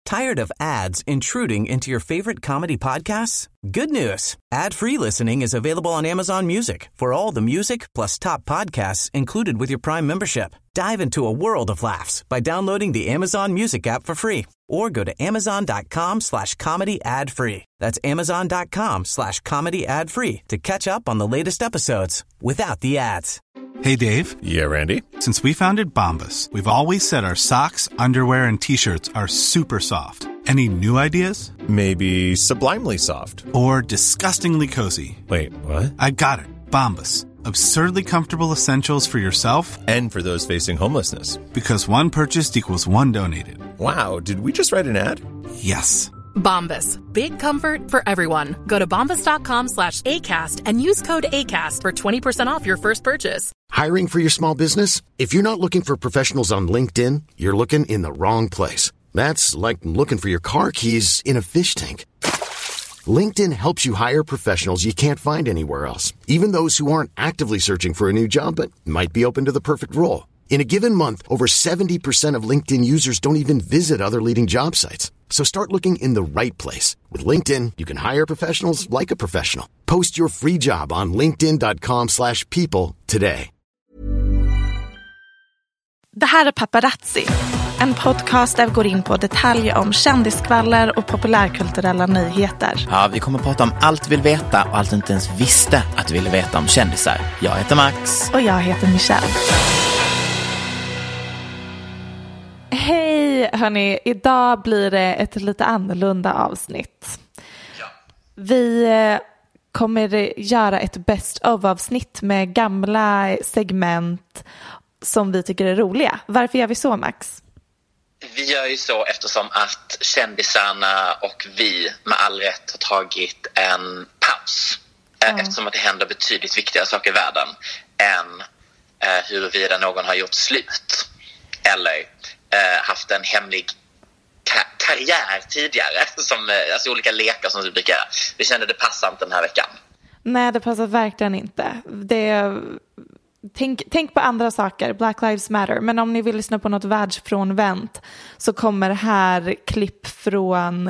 Tired of ads intruding into your favorite comedy podcasts? Good news. Ad-free listening is available on Amazon Music for all the music plus top podcasts included with your Prime membership. Dive into a world of laughs by downloading the Amazon Music app for free or go to amazon.com/comedy ad-free. That's amazon.com/comedy ad-free to catch up on the latest episodes without the ads. Hey, Dave. Yeah, Randy. Since we founded Bombas, we've always said our socks, underwear, and T-shirts are super soft. Any new ideas? Maybe sublimely soft. Or disgustingly cozy. Wait, what? I got it. Bombas. Absurdly comfortable essentials for yourself and for those facing homelessness. Because one purchased equals one donated. Wow, did we just write an ad? Yes. Bombas. Big comfort for everyone. Go to bombas.com/ACAST and use code ACAST for 20% off your first purchase. Hiring for your small business? If you're not looking for professionals on LinkedIn, you're looking in the wrong place. That's like looking for your car keys in a fish tank. LinkedIn helps you hire professionals you can't find anywhere else, even those who aren't actively searching for a new job but might be open to the perfect role. In a given month, over 70% of LinkedIn users don't even visit other leading job sites. So start looking in the right place. With LinkedIn, you can hire professionals like a professional. Post your free job on linkedin.com/people today. Det här är Paparazzi, en podcast där vi går in på detaljer om kändiskvaller och populärkulturella nyheter. Ja, vi kommer att prata om allt vi vill veta och allt inte ens visste att vi ville veta om kändisar. Jag heter Max. Och jag heter Michelle. Hej hörni, idag blir det ett lite annorlunda avsnitt. Ja. Vi kommer göra ett best of-avsnitt med gamla segment som vi tycker är roliga. Varför gör vi så, Max? Vi gör ju så eftersom att kändisarna och vi med all rätt har tagit en paus. Eftersom att det händer betydligt viktigare saker i världen än huruvida någon har gjort slut eller haft en hemlig karriär tidigare, som, alltså olika lekar som vi brukar. Vi kände det passar inte den här veckan. Nej, det passar verkligen inte. Tänk på andra saker. Black Lives Matter. Men om ni vill lyssna på något världsfrånvänt så kommer här klipp från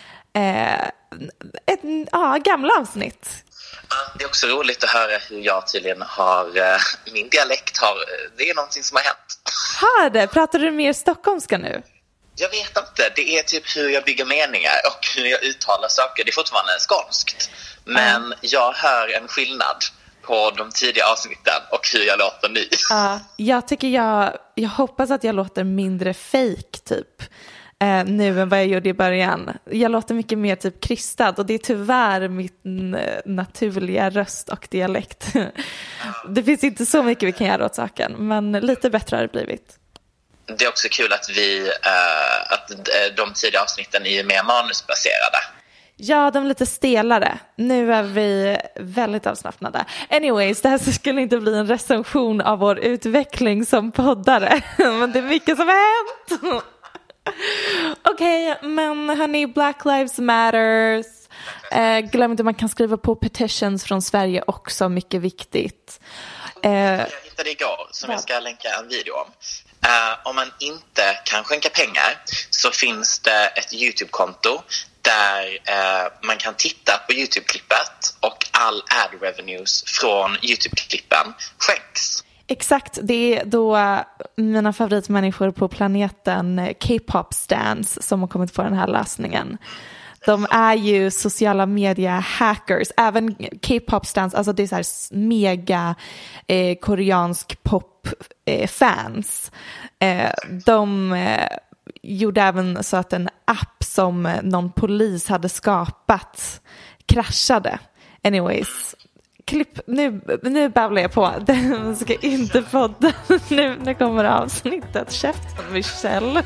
ett gamla avsnitt. Det är också roligt att höra hur jag tydligen har min dialekt har, det är någonting som har hänt. Har det? Pratar du mer stockholmska nu? Jag vet inte, det är typ hur jag bygger meningar och hur jag uttalar saker. Det är fortfarande skånskt, men jag hör en skillnad på de tidiga avsnitten och hur jag låter nu. Jag tycker jag hoppas att jag låter mindre fake typ nu än vad jag gjorde i början. Jag låter mycket mer typ krystad och det är tyvärr min naturliga röst och dialekt. Det finns inte så mycket vi kan göra åt saken, men lite bättre har det blivit. Det är också kul att att de tidiga avsnitten är mer manusbaserade. Ja, de är lite stelare. Nu är vi väldigt avslappnade. Anyways, det här skulle inte bli en recension av vår utveckling som poddare. Men det är mycket som har hänt. Okej, men hörni, Black Lives Matters. Glöm inte, man kan skriva på petitions från Sverige också, mycket viktigt. Jag hittade igår som jag ska länka en video om. Om man inte kan skänka pengar så finns det ett YouTube-konto där man kan titta på YouTube-klippet och all ad revenues från YouTube-klippen skänks. Exakt, det är då mina favoritmänniskor på planeten, K-pop stans, som har kommit på den här lösningen. De är ju sociala media hackers. Även K-pop stans, alltså det är så här mega koreansk pop fans. De gjorde även så att en app som någon polis hade skapat kraschade. Anyways, klipp, nu babblar jag på. Den ska inte podda. Nu kommer avsnittet. Käften, Michelle.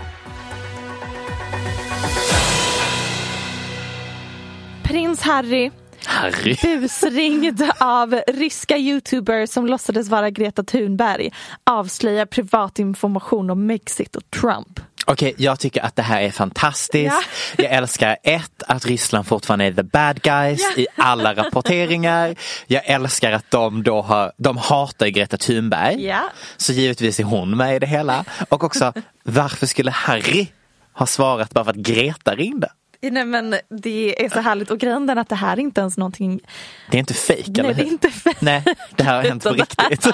Prins Harry busringd av ryska YouTubers som låtsades vara Greta Thunberg avslöjar privatinformation om Brexit och Trump. Okej, jag tycker att det här är fantastiskt. Jag älskar att Ryssland fortfarande är the bad guys i alla rapporteringar. Jag älskar att de hatar Greta Thunberg. Så givetvis är hon med i det hela. Och också, varför skulle Harry har svarat bara för att Greta ringde. Nej, men det är så härligt. Och grejen att det här är inte ens någonting... Det är inte fake, eller hur? Nej, det är inte fake. Nej, det här har hänt på riktigt.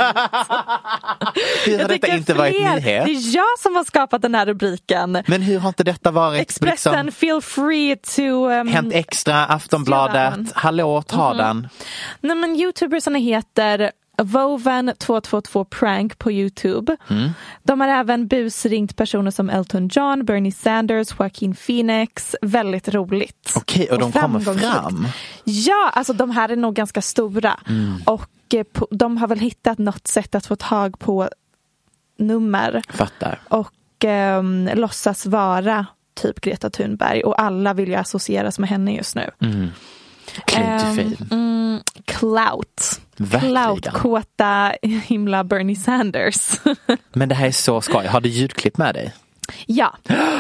Hur har detta inte varit nyhet? Det är jag som har skapat den här rubriken. Men hur har inte detta varit... Expressen, liksom, feel free to... Hänt Extra, Aftonbladet, hallå, ta den. Nej, men YouTubersarna heter... Woven222 Prank på YouTube. De har även busringt personer som Elton John, Bernie Sanders, Joaquin Phoenix. Väldigt roligt. Okej, och de kommer fram? Ja, alltså de här är nog ganska stora. Och de har väl hittat något sätt att få tag på nummer. Fattar. Och låtsas vara typ Greta Thunberg. Och alla vill ju associeras med henne just nu. Clout. Clout-kåta himla Bernie Sanders. Men det här är så skoj. Har du ljudklipp med dig? Ja.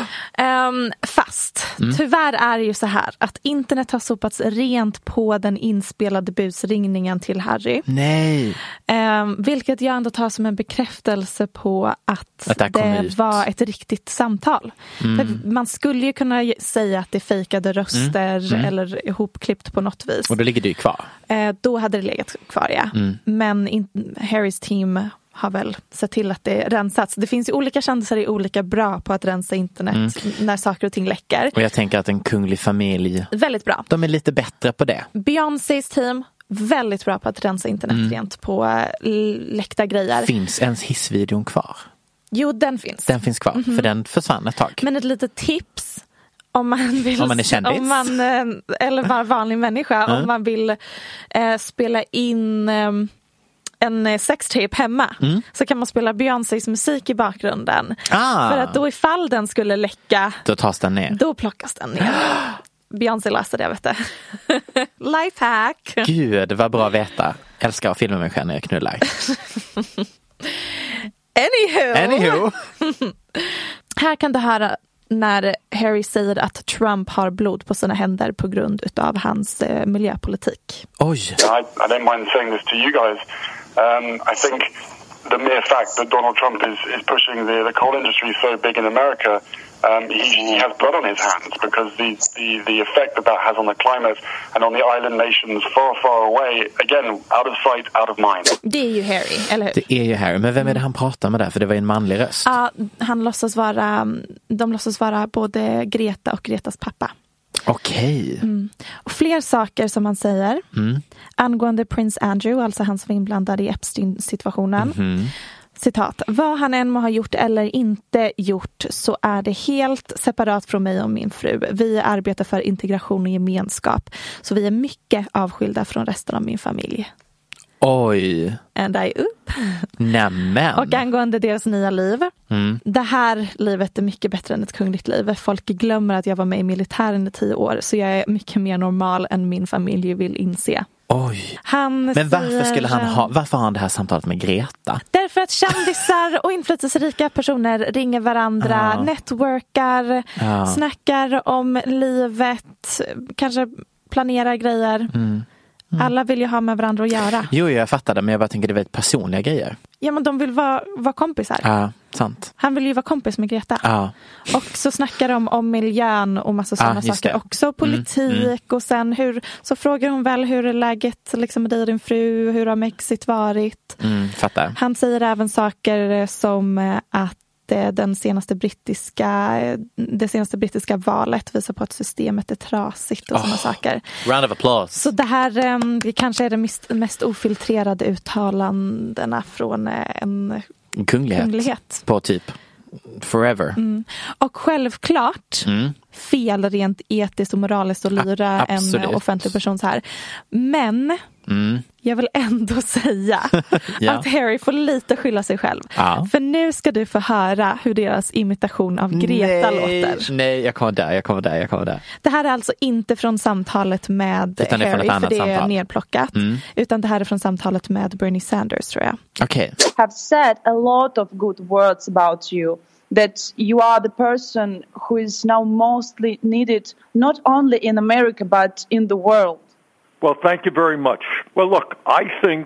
Fast tyvärr är det ju så här att internet har sopats rent på den inspelade busringningen till Harry. Nej. Vilket jag ändå tar som en bekräftelse på att det var ett riktigt samtal. Man skulle ju kunna säga att det fejkade röster eller ihopklippt på något vis. Och då ligger det ju kvar. Då hade det legat kvar, ja. Men Harrys team har väl sett till att det rensats. Det finns ju olika kändisar är olika bra på att rensa internet när saker och ting läcker. Och jag tänker att en kunglig familj... Väldigt bra. De är lite bättre på det. Beyoncés team, väldigt bra på att rensa internet rent på läckta grejer. Finns ens hissvideon kvar? Jo, den finns. Den finns kvar, för den försvann ett tag. Men ett litet tips... Om man är kändis. Eller bara vanlig människa. Om man vill spela in... en sextape hemma så kan man spela Beyoncés musik i bakgrunden. För att då ifall den skulle läcka då tas den ner. Då plockas den ner. Beyoncé läste det, vet du. Lifehack. Gud, vad bra att veta. Älskar att filma mig själv när jag knullar. Anywho. Här kan du höra när Harry säger att Trump har blod på sina händer på grund utav hans miljöpolitik. Oj. I don't mind saying this to you guys. I think the mere fact that Donald Trump is pushing the coal industry so big in America, he has blood on his hands because the effect that has on the climate and on the island nations far, far away, again, out of sight, out of mind. Det är ju Harry, eller hur? Det är ju Harry, men vem är det han pratar med där? För det var en manlig röst. Ja, de låtsas vara både Greta och Gretas pappa. Okej. Och fler saker som han säger angående Prince Andrew, alltså han som var inblandad i Epstein-situationen. Citat: vad han än må ha gjort eller inte gjort så är det helt separat från mig och min fru. Vi arbetar för integration och gemenskap, så vi är mycket avskilda från resten av min familj. Oj. And I up. Nämen. Och angående deras nya liv. Det här livet är mycket bättre än ett kungligt liv. Folk glömmer att jag var med i militären i 10 år. Så jag är mycket mer normal än min familj vill inse. Oj. Men varför har han det här samtalet med Greta? Därför att kändisar och inflytelserika personer ringer varandra, networkar, snackar om livet, kanske planerar grejer. Alla vill ju ha med varandra att göra. Jo, jag fattar det, men jag bara tänker det är väldigt personliga grejer. Ja, men de vill vara kompisar. Ja, sant. Han vill ju vara kompis med Greta. Och så snackar de om miljön och massa sådana saker. Också politik och sen så frågar hon väl hur är läget liksom med dig och din fru, hur har Mexit varit? Fattar. Han säger även saker som att det senaste brittiska valet visar på att systemet är trasigt och sådana saker. Round of applause. Så det här kanske är de mest ofiltrerade uttalandena från en kunglighet. På typ forever. Och självklart fel rent etiskt och moraliskt att lyra en offentlig person så här. Men jag vill ändå säga att Harry får lite skylla sig själv. För nu ska du få höra hur deras imitation av Greta låter. Nej, jag kommer där. Det här är alltså inte från samtalet med Harry, för det är nedplockat. Utan det här är från samtalet med Bernie Sanders, tror jag. Okej. Have said a lot of good words about you. That you are the person who is now mostly needed, not only in America, but in the world. Well, thank you very much. Well, look, I think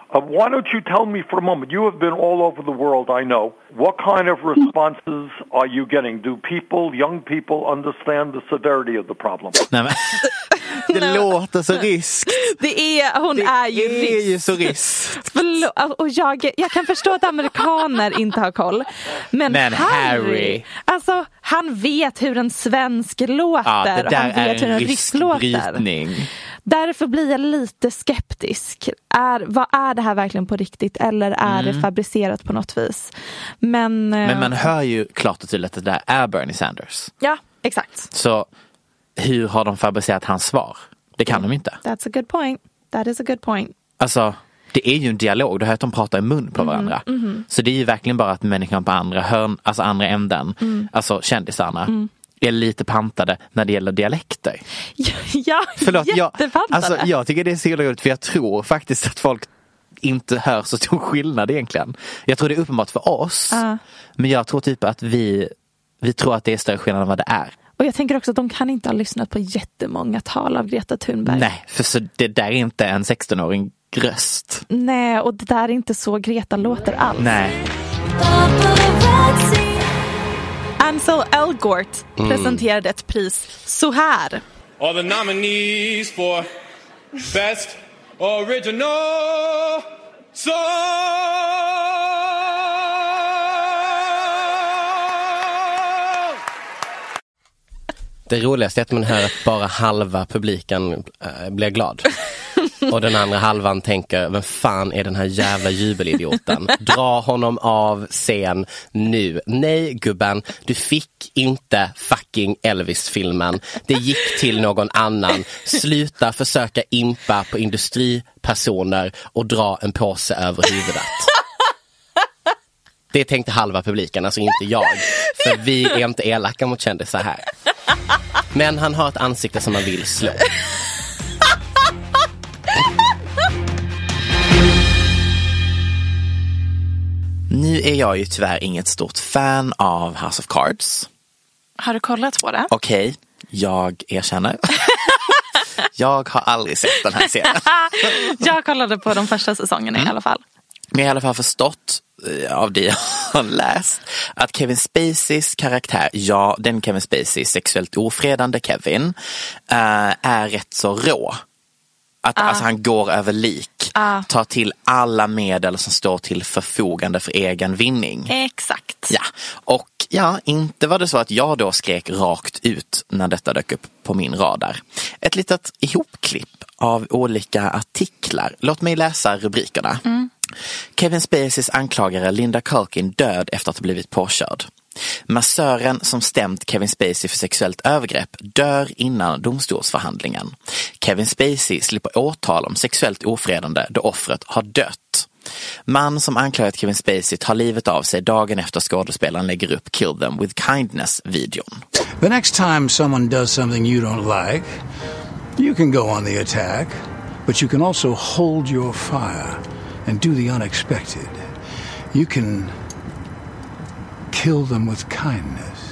Why don't you tell me for a moment, you have been all over the world, I know. What kind of responses are you getting? Do young people understand the severity of the problem? Nej, men, det låter så risk. Hon är ju så risk. Och jag kan förstå att amerikaner inte har koll. Men Harry, alltså han vet hur en svensk låter. Ja, det där han vet hur en rysk låter. Därför blir jag lite skeptisk. Vad är det här verkligen på riktigt? Eller är det fabricerat på något vis? Men man hör ju klart och tydligt att det där är Bernie Sanders. Ja, exakt. Så hur har de fabricerat hans svar? Det kan de inte. That's a good point. That is a good point. Alltså, det är ju en dialog. Du hör att de pratar i mun på varandra. Så det är ju verkligen bara att människan på andra hörn, alltså andra änden, alltså kändisarna, är lite pantade när det gäller dialekter. Ja, jättepantade. Jag tycker det är så roligt, för jag tror faktiskt att folk inte hör så stor skillnad egentligen. Jag tror det är uppenbart för oss, men jag tror typ att vi tror att det är större skillnad än vad det är. Och jag tänker också att de kan inte ha lyssnat på jättemånga tal av Greta Thunberg. Nej, för så det där är inte en 16-åring röst. Nej, och det där är inte så Greta låter alls. Nej. Ansel Elgort presenterade ett pris så här. All the nominees for Best Original Song. Det roligaste är att man hör att bara halva publiken blir glad. Och den andra halvan tänker, vem fan är den här jävla jubelidioten? Dra honom av scen nu. Nej, gubben, du fick inte fucking Elvis-filmen. Det gick till någon annan. Sluta försöka impa på industripersoner och dra en påse över huvudet. Det tänkte halva publiken, alltså inte jag. För vi är inte elaka mot kändisar här. Men han har ett ansikte som man vill slå. Nu är jag ju tyvärr inget stort fan av House of Cards. Har du kollat på det? Okej, jag erkänner. Jag har aldrig sett den här serien. Jag kollade på de första säsongerna i alla fall. Men jag har i alla fall förstått av det jag har läst att Kevin Spaceys karaktär, den Kevin Spacey, sexuellt ofredande Kevin, är rätt så rå. Alltså han går över lik, tar till alla medel som står till förfogande för egen vinning. Exakt. Ja, och inte var det så att jag då skrek rakt ut när detta dök upp på min radar. Ett litet ihopklipp av olika artiklar. Låt mig läsa rubrikerna. Kevin Spaceys anklagare Linda Culkin död efter att ha blivit påkörd. Massören som stämt Kevin Spacey för sexuellt övergrepp dör innan domstolsförhandlingen. Kevin Spacey slipper åtal om sexuellt ofredande då offret har dött. Man som anklagat Kevin Spacey tar livet av sig dagen efter skådespelaren lägger upp Kill Them With Kindness-videon. The next time someone does something you don't like, you can go on the attack, but you can also hold your fire and do the unexpected. You can kill them with kindness.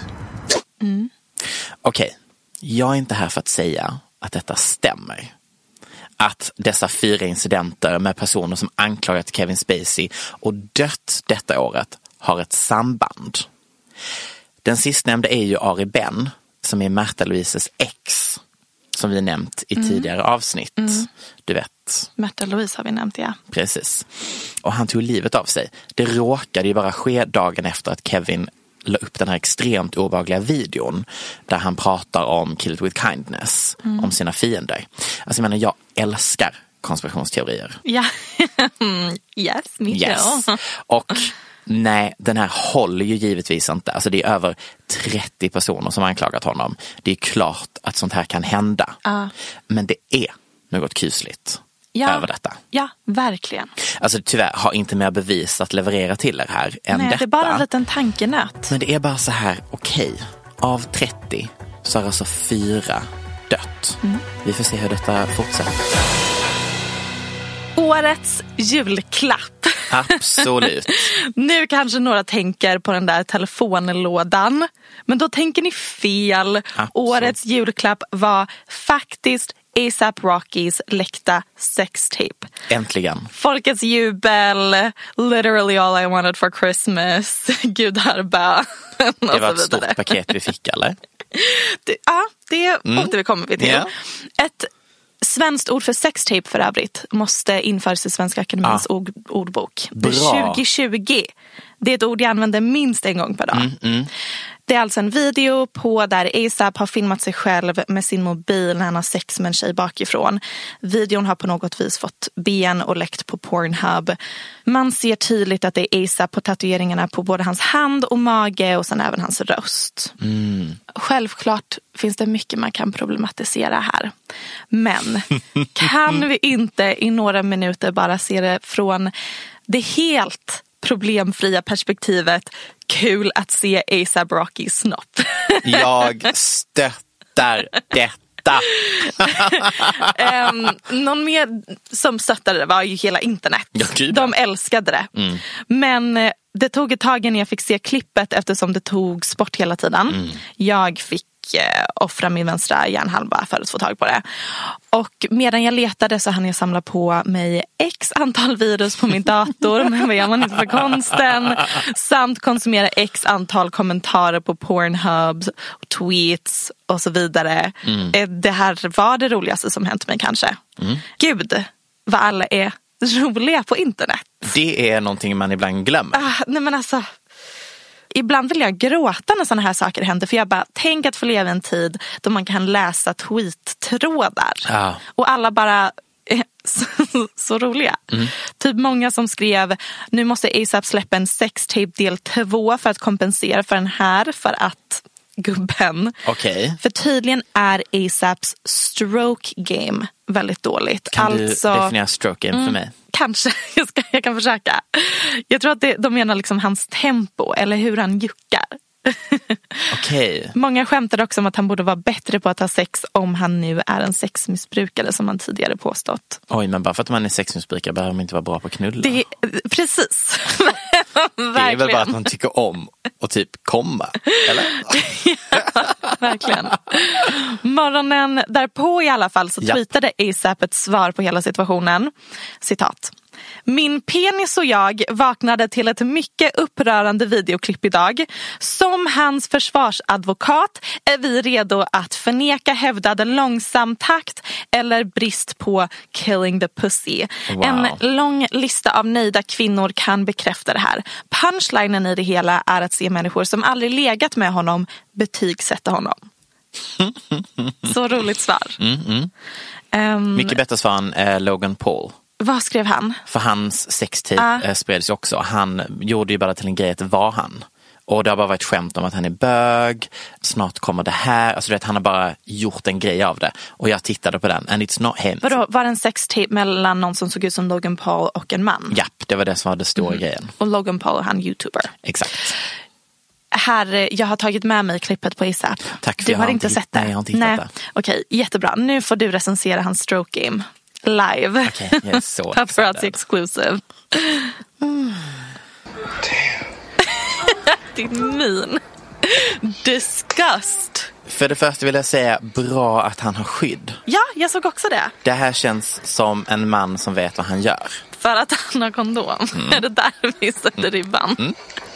Okej, jag är inte här för att säga att detta stämmer. Att dessa 4 incidenter med personer som anklagat Kevin Spacey och dött detta året har ett samband. Den sistnämnde är ju Ari Ben, som är Märta Louises ex, som vi nämnt i tidigare avsnitt. Du vet. Märta Louise har vi nämnt, ja. Precis. Och han tog livet av sig. Det råkade ju bara ske dagen efter att Kevin la upp den här extremt obehagliga videon där han pratar om Kill It With Kindness, om sina fiender. Alltså jag menar, jag älskar konspirationsteorier. Ja, yes, me too. Och nej, den här håller ju givetvis inte. Alltså det är över 30 personer som har anklagat honom. Det är klart att sånt här kan hända. Men det är något kusligt över detta. Ja, verkligen. Alltså tyvärr har inte mer bevis att leverera till er här än detta. Det är bara en liten tankenöt. Men det är bara så här, okej. Av 30 så har alltså 4 dött. Vi får se hur detta fortsätter. Årets julklapp. Absolut. Nu kanske några tänker på den där telefonlådan. Men då tänker ni fel. Årets julklapp var faktiskt A$AP Rockys läckta sextape. Äntligen. Folkets jubel, literally all I wanted for Christmas, gudar bä. Det var ett stort paket vi fick, eller? Det återkommer vi till. Yeah. Ett svenskt ord för sextape för övrigt måste införas i Svenska Akademins ordbok. Bra. 2020. Det är ett ord jag använder minst en gång per dag. Det är alltså en video på där A$AP har filmat sig själv med sin mobil när han har sex med en tjej bakifrån. Videon har på något vis fått ben och läckt på Pornhub. Man ser tydligt att det är A$AP på tatueringarna på både hans hand och mage och sen även hans röst. Självklart finns det mycket man kan problematisera här. Men kan vi inte i några minuter bara se det från det helt problemfria perspektivet? Kul att se A$AP Rocky snopp. Jag stöttar detta. Någon mer som stöttade det var ju hela internet. De älskade det. Men det tog ett tag innan jag fick se klippet eftersom det tog bort hela tiden. Jag fick offra min vänstra hjärnhalva för att få tag på det. Och medan jag letade så hann jag samla på mig x antal virus på min dator, men vad gör man inte för konsten, samt konsumera x antal kommentarer på Pornhub, tweets och så vidare. Det här var det roligaste som hänt mig kanske. Gud, vad alla är roliga på internet. Det är någonting man ibland glömmer. Nej men alltså, ibland vill jag gråta när sådana här saker händer. För jag bara, tänk att få leva en tid då man kan läsa tweet-trådar. Och alla bara så roliga. Typ många som skrev, nu måste A$AP släppa en sextape del 2 för att kompensera för den här. För att gubben. För tydligen är A$APs stroke game väldigt dåligt. Kan du definiera stroke game för mig? Kanske, jag kan försöka. Jag tror att de menar liksom hans tempo eller hur han juckar. Många skämtar också om att han borde vara bättre på att ha sex om han nu är en sexmissbrukare som han tidigare påstått. Oj, men bara för att man är sexmissbrukare behöver man inte vara bra på att knulla. Precis. Det är väl bara att man tycker om och typ komma, eller? Ja, verkligen. Morgonen därpå i alla fall så tweetade A$AP ett svar på hela situationen. Citat. Min penis och jag vaknade till ett mycket upprörande videoklipp idag. Som hans försvarsadvokat är vi redo att förneka hävdad långsam takt eller brist på killing the pussy. Wow. En lång lista av nöjda kvinnor kan bekräfta det här. Punchlinen i det hela är att se människor som aldrig legat med honom betygsätta honom. Så roligt svar. Mycket bättre svar än Logan Paul. Vad skrev han? För hans sextape spreds ju också. Han gjorde ju bara till en grej att det var han. Och det har bara varit skämt om att han är bög. Snart kommer det här. Alltså han har bara gjort en grej av det. Och jag tittade på den. And it's not him. Vadå, var det en sextape mellan någon som såg ut som Logan Paul och en man? Japp, det var det som var det stora grejen. Och Logan Paul, han YouTuber. Exakt. Här, jag har tagit med mig klippet på A$AP. Tack för du har inte sett det? Nej, jag har inte hittat det. Okej, jättebra. Nu får du recensera hans stroke game. Live. Okej, jag är så Paparazzi exclusive. Din min. Disgust. För det första vill jag säga bra att han har skydd. Ja, jag såg också det. Det här känns som en man som vet vad han gör. För att han har kondom. Är det där vi sätter ribban?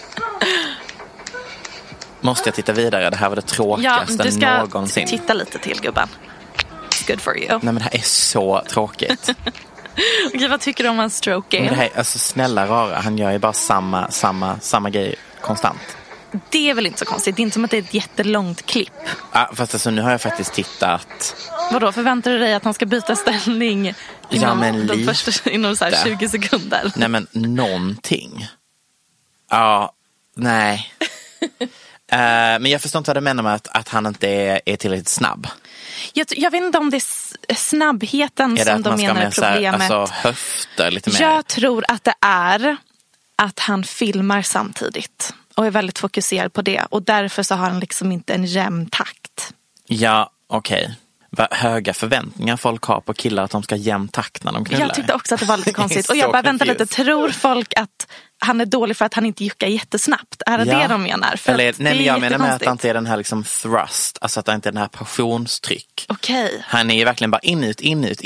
Måste jag titta vidare? Det här var det tråkigaste någonsin. Titta lite till, gubben. Good for you. Nej, men det här är så tråkigt. Okej, vad tycker du om hans stroke game? Men det här, alltså snälla rara, han gör ju bara samma grej konstant. Det är väl inte så konstigt. Det är inte som att det är ett jättelångt klipp. Fast alltså, nu har jag faktiskt tittat. Vadå, förväntar du dig att han ska byta ställning inom, inom så här 20 sekunder? Nej, men någonting. Ja, nej. Men jag förstår inte vad du menar med att han inte är tillräckligt snabb. Jag vet inte om det är snabbheten är det som de menar är problemet. Alltså höfter lite mer? Jag tror att det är att han filmar samtidigt och är väldigt fokuserad på det. Och därför så har han liksom inte en jämn takt. Ja, okej. Vad höga förväntningar folk har på killar att de ska jämn takt när de knullar. Jag tyckte också att det var lite konstigt. Och jag bara, vänta lite, tror folk att han är dålig för att han inte juckar jättesnabbt? Är det de menar? För eller, nej, men jag menar med att det inte är den här liksom thrust, alltså att det inte är den här passionstryck. Okej. Han är ju verkligen bara inut,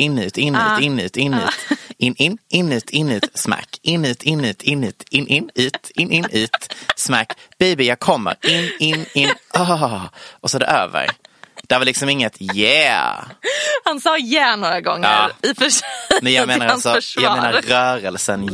smack, ut, smack, baby jag kommer, in, och så är det över. Det var liksom inget Han sa några gånger i och för sig. Men jag menar alltså, jag menar rörelsen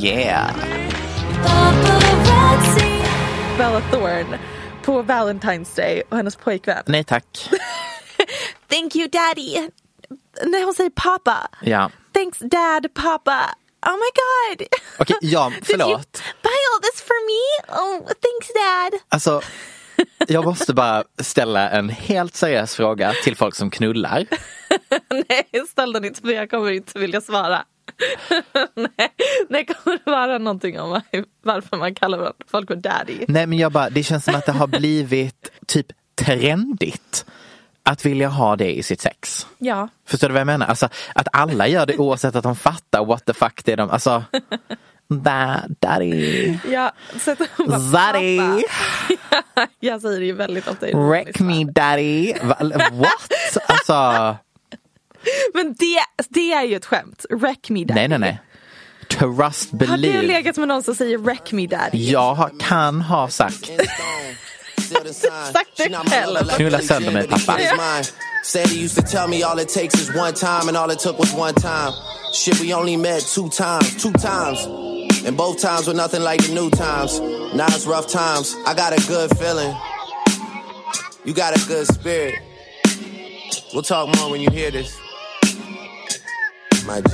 Bella Thorne på Valentine's Day och hennes pojkvän. Nej tack. Thank you daddy. När hon säger pappa. Ja. Thanks dad, pappa. Oh my god. Okej, ja, förlåt. Did you buy all this for me? Oh, thanks dad. Alltså, jag måste bara ställa en helt seriös fråga till folk som knullar. Nej, ställ den inte för jag kommer inte vilja svara. Nej, det kommer vara någonting om varför man kallar folk för daddy. Nej, men det känns som att det har blivit typ trendigt att vilja ha det i sitt sex. Ja. Förstår du vad jag menar? Alltså, att alla gör det oavsett att de fattar what the fuck det är de... Alltså, daddy. Ja, så att de bara, daddy. Jag säger det ju väldigt ofta. Wreck me daddy. What? Alltså... Men det är ju ett skämt. Wreck me daddy. Nej. Trust, believe. Har du legat med någon som säger wreck me daddy? Jag kan ha sagt. Sagt det själv. Knulla sönder mig pappa. Said he used to tell me all it takes is one time, and all it took was one time. Shit, we only met two times. And both times were nothing like the new times. Now it's rough times. I got a good feeling. You got a good spirit. We'll talk more when you hear this. My G.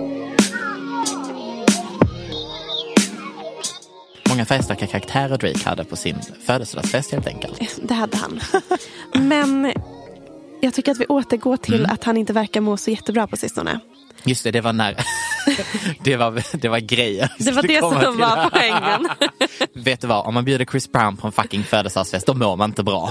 Många färgstarka karaktärer Drake hade på sin födelsedagsfest helt enkelt. Det hade han. Men jag tycker att vi återgår till att han inte verkar må så jättebra på sistone. Just det var när det var grejer. Det var det som var poängen. Vet du vad, om man bjuder Chris Brown på en fucking födelsedagsfest, då mår man inte bra.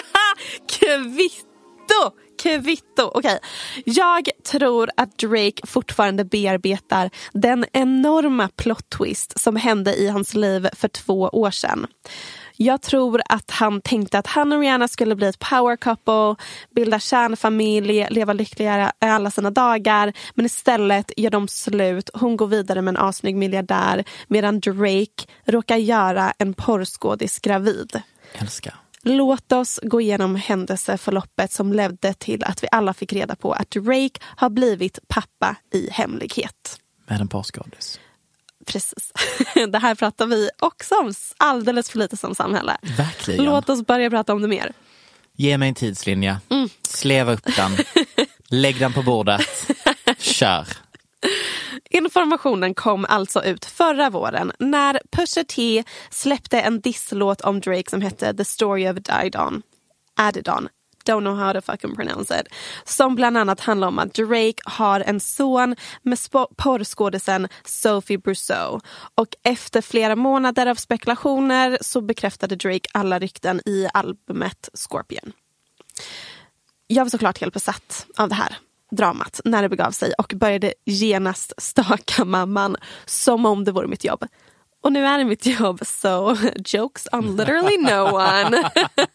Kvitto. Okej. Jag tror att Drake fortfarande bearbetar den enorma plot twist som hände i hans liv för 2 år sedan. Jag tror att han tänkte att han och Rihanna skulle bli ett power couple, bilda kärnfamilj, leva lyckligare alla sina dagar. Men istället gör de slut. Hon går vidare med en asnygg miljardär medan Drake råkar göra en porrskådis gravid. Älskar. Låt oss gå igenom händelseförloppet som ledde till att vi alla fick reda på att Drake har blivit pappa i hemlighet. Med en porrskådis. Precis. Det här pratar vi också om alldeles för lite som samhälle. Verkligen. Låt oss börja prata om det mer. Ge mig en tidslinje. Sleva upp den. Lägg den på bordet. Kör. Informationen kom alltså ut förra våren när Pusha T släppte en disslåt om Drake som hette The Story of Adidon. Don't know how to fucking pronounce it. Som bland annat handlar om att Drake har en son med porrskådisen Sophie Brousseau. Och efter flera månader av spekulationer så bekräftade Drake alla rykten i albumet Scorpion. Jag var såklart helt besatt av det här dramat när det begav sig och började genast staka mamman som om det vore mitt jobb. Och nu är det mitt jobb, so jokes on literally no one.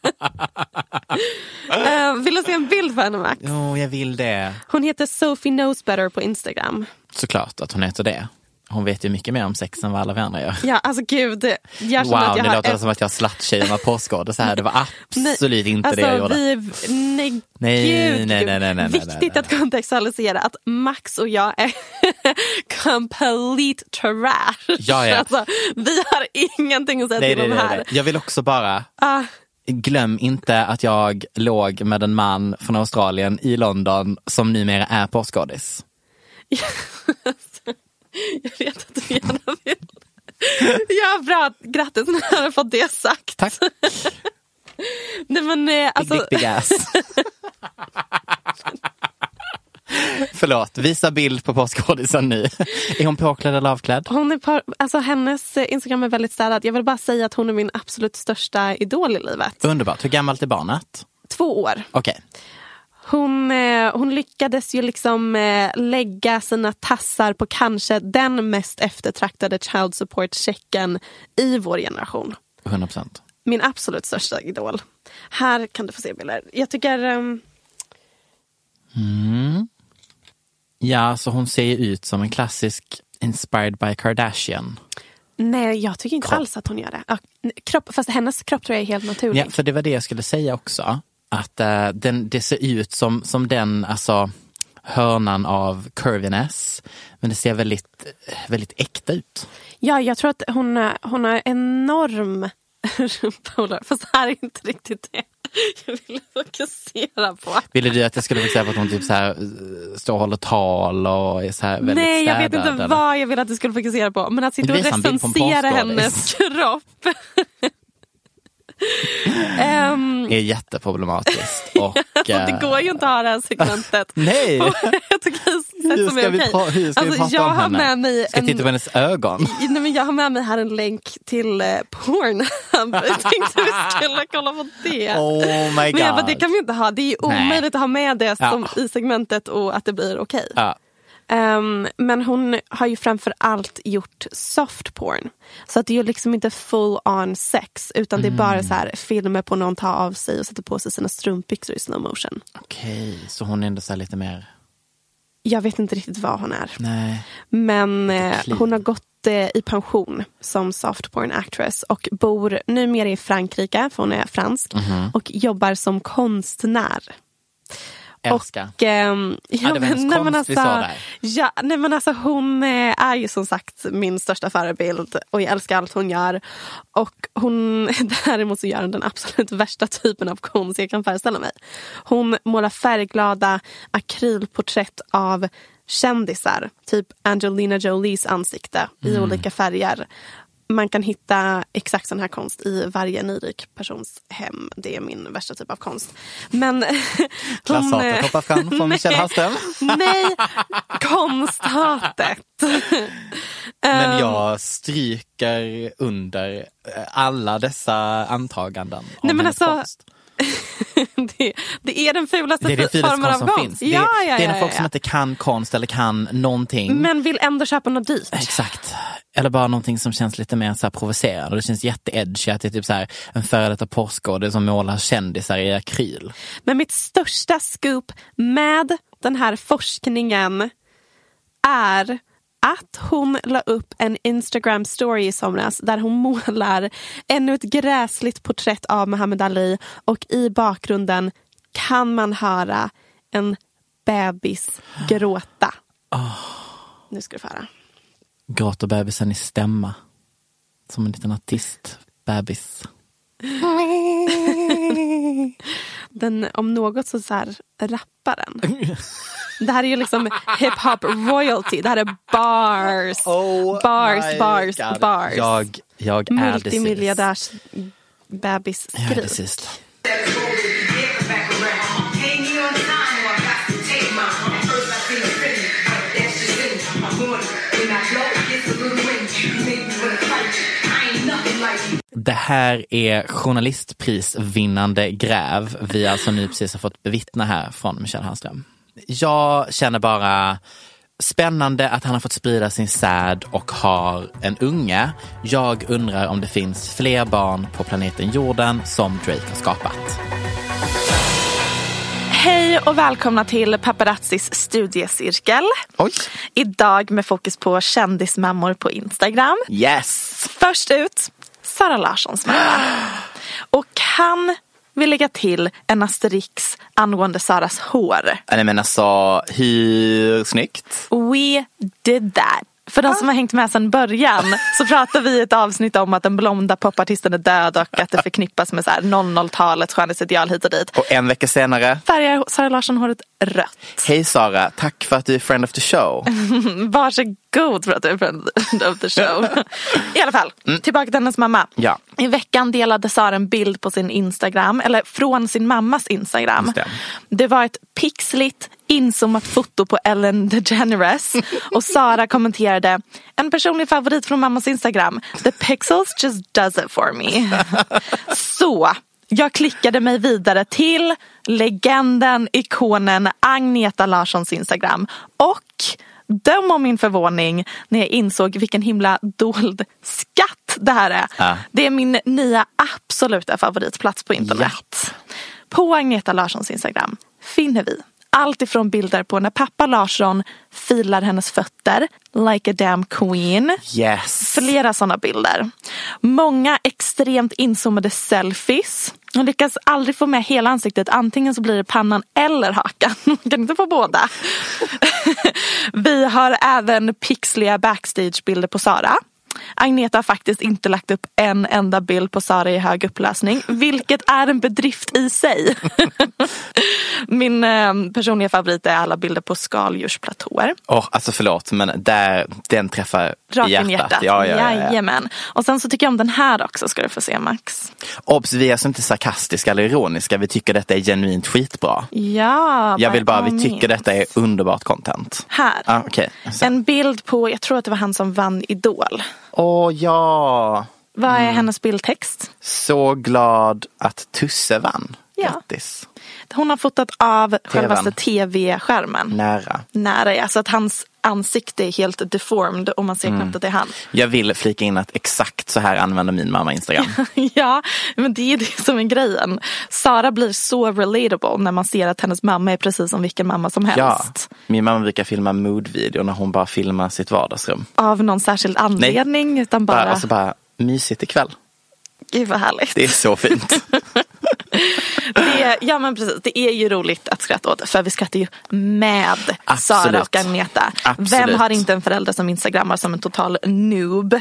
Vill du se en bild för henne, Max? Jo, jag vill det. Hon heter Sophie Knows Better på Instagram. Såklart att hon heter det. Hon vet ju mycket mer om sex än vad alla vi andra gör. Ja, alltså gud. Wow, det låter som att jag slatt-tjejerna påskådde så här. Det var absolut inte alltså, det jag gjorde. Nej. Viktigt att kontextualisera att Max och jag är complete trash. Ja. Alltså, vi har ingenting att säga till om här. Jag vill också bara... Glöm inte att jag låg med en man från Australien i London som numera är porrskådis. Jag vet att du gärna vill. Ja, bra. Grattis när jag fått det sagt. Tack. Nej, men alltså... Big ass. Förlåt, visa bild på porrskådisen nu. Är hon påklädd eller avklädd? Hon är alltså hennes Instagram är väldigt städad. Jag vill bara säga att hon är min absolut största idol i livet. Underbart. Hur gammalt är barnet? 2 år. Okej. Hon lyckades ju liksom lägga sina tassar på kanske den mest eftertraktade child support-checken i vår generation. 100%. Min absolut största idol. Här kan du få se bilder. Jag tycker... Ja, så hon ser ju ut som en klassisk inspired by Kardashian. Nej, jag tycker inte alls att hon gör det. Fast hennes kropp tror jag är helt naturlig. Ja, för det var det jag skulle säga också. Att det ser ut som den, alltså hörnan av curviness. Men det ser väldigt, väldigt äkta ut. Ja, jag tror att hon har enorm rumpa. Fast här är inte riktigt det jag ville fokusera på. Ville du att jag skulle fokusera på att hon typ så här står och håller tal och är så här väldigt Nej, jag vet städad, inte eller? vad jag vill att du skulle fokusera på. Men att sitta och recensera hennes kropp är jätteproblematiskt. Och, det går ju inte att ha det här segmentet. Nej! Hur ska vi prata om henne? Ska titta på hennes ögon? Nej, men jag har med mig här en länk till Pornhub. Jag tänkte vi skulle kolla på det. Oh my God. Men det kan vi inte ha. Det är ju omöjligt att ha med det som i segmentet och att det blir okej. Ja. Men hon har ju framför allt gjort soft porn. Så att det är ju liksom inte full on sex, utan det är bara så här filmer på någon tar av sig och sätter på sig sina strumpbyxor i slow motion. Okej, så hon är ändå så här lite mer... Jag vet inte riktigt vad hon är. Nej. Men hon har gått i pension som soft porn actress och bor numera i Frankrike, för hon är fransk, och jobbar som konstnär. Älskar. Och, ja, det var hennes konst vi sa där. Ja, nej, men alltså hon är ju som sagt min största förebild och jag älskar allt hon gör. Och hon däremot så gör hon den absolut värsta typen av konst jag kan föreställa mig. Hon målar färgglada akrylporträtt av kändisar, typ Angelina Jolies ansikte i olika färger. Man kan hitta exakt sån här konst i varje nyrik persons hem. Det är min värsta typ av konst. Men klasshatet hoppar fram från Michelle Hallström. Nej, konsthatet. Men jag stryker under alla dessa antaganden om nej, men hennes alltså, konst. Det är den fulaste formen av konst. Finns. Det är när folk som inte kan konst eller kan någonting. Men vill ändå köpa något dyrt. Exakt. Eller bara någonting som känns lite mer så här provocerande. Och det känns jätteedgy att det är typ så här en före detta postgård som målar kändisar i akryl. Men mitt största scoop med den här forskningen är att hon la upp en Instagram story i somras där hon målar ännu ett gräsligt porträtt av Muhammad Ali och i bakgrunden kan man höra en bebis gråta. Nu ska du få höra. Gråter bebisen i stämma. Som en liten artist-bebis. Den om något så här rapparen. Det här är ju liksom hip-hop royalty. Det här är bars. Bars. Jag är multimiljardärs bebisskrik. Jag är det sist. Det här är journalistprisvinnande gräv vi alltså nu precis har fått bevittna här från Michelle Hallström. Jag känner bara spännande att han har fått sprida sin säd och har en unge. Jag undrar om det finns fler barn på planeten jorden som Drake har skapat. Hej och välkomna till Paparazzis studiecirkel. Oj. Idag med fokus på kändismammor på Instagram. Yes! Först ut, Sara Larssons mamma. Och kan vi lägga till en asterix angående Saras hår? Nej men alltså, hur snyggt? We did that. För de som har hängt med sedan början så pratar vi i ett avsnitt om att den blonda popartisten är död och att det förknippas med så här 00-talets skönhetsideal hit och dit. Och en vecka senare färgar Sara Larsson håret rött. Hej Sara, tack för att du är friend of the show. Varsågod för att du är friend of the show. I alla fall, tillbaka till hennes mamma. Ja. I veckan delade Sara en bild på sin Instagram, eller från sin mammas Instagram. Det var ett pixligt inzoomat foto på Ellen DeGeneres och Sara kommenterade: en personlig favorit från mammas Instagram. The pixels just does it for me. Så jag klickade mig vidare till legenden, ikonen Agneta Larssons Instagram. Och döm om min förvåning när jag insåg vilken himla dold skatt det här är. Det är min nya absoluta favoritplats på internet. På Agneta Larssons Instagram finner vi allt ifrån bilder på när pappa Larsson filar hennes fötter like a damn queen. Yes. Flera sådana bilder. Många extremt inzoomade selfies. Hon lyckas aldrig få med hela ansiktet. Antingen så blir det pannan eller hakan. Hon kan inte få båda. Vi har även pixliga backstagebilder på Sara. Agneta har faktiskt inte lagt upp en enda bild på Sara i hög upplösning, vilket är en bedrift i sig. Min personliga favorit är alla bilder på skaldjursplatåer. Alltså förlåt, men den träffar rakt i hjärtat. Ja. Jajamän. Och sen så tycker jag om den här också, ska du få se, Max. Obs, vi är alltså inte sarkastiska eller ironiska. Vi tycker detta är genuint skitbra. Ja, jag vill bara, vi tycker detta är underbart content. Här. Okay. En bild på, jag tror att det var han som vann Idol. Ja. Vad är hennes bildtext? Så glad att Tusse vann. Ja. Grattis. Hon har fotat av självaste tv-skärmen. Nära, ja. Så att hans ansikte är helt deformed och man ser knappt att det är han. Jag vill flika in att exakt så här använder min mamma Instagram. Ja, men det är det som är grejen. Sara blir så relatable när man ser att hennes mamma är precis som vilken mamma som helst. Ja, min mamma brukar filma mood-video när hon bara filmar sitt vardagsrum. Av någon särskild anledning. Nej. Utan bara... Alltså bara mysigt ikväll. Gud vad härligt. Det är så fint. Ja men precis, det är ju roligt att skratta åt, för vi skrattar ju med Sara och Agneta. Absolut. Vem har inte en förälder som instagrammar som en total noob?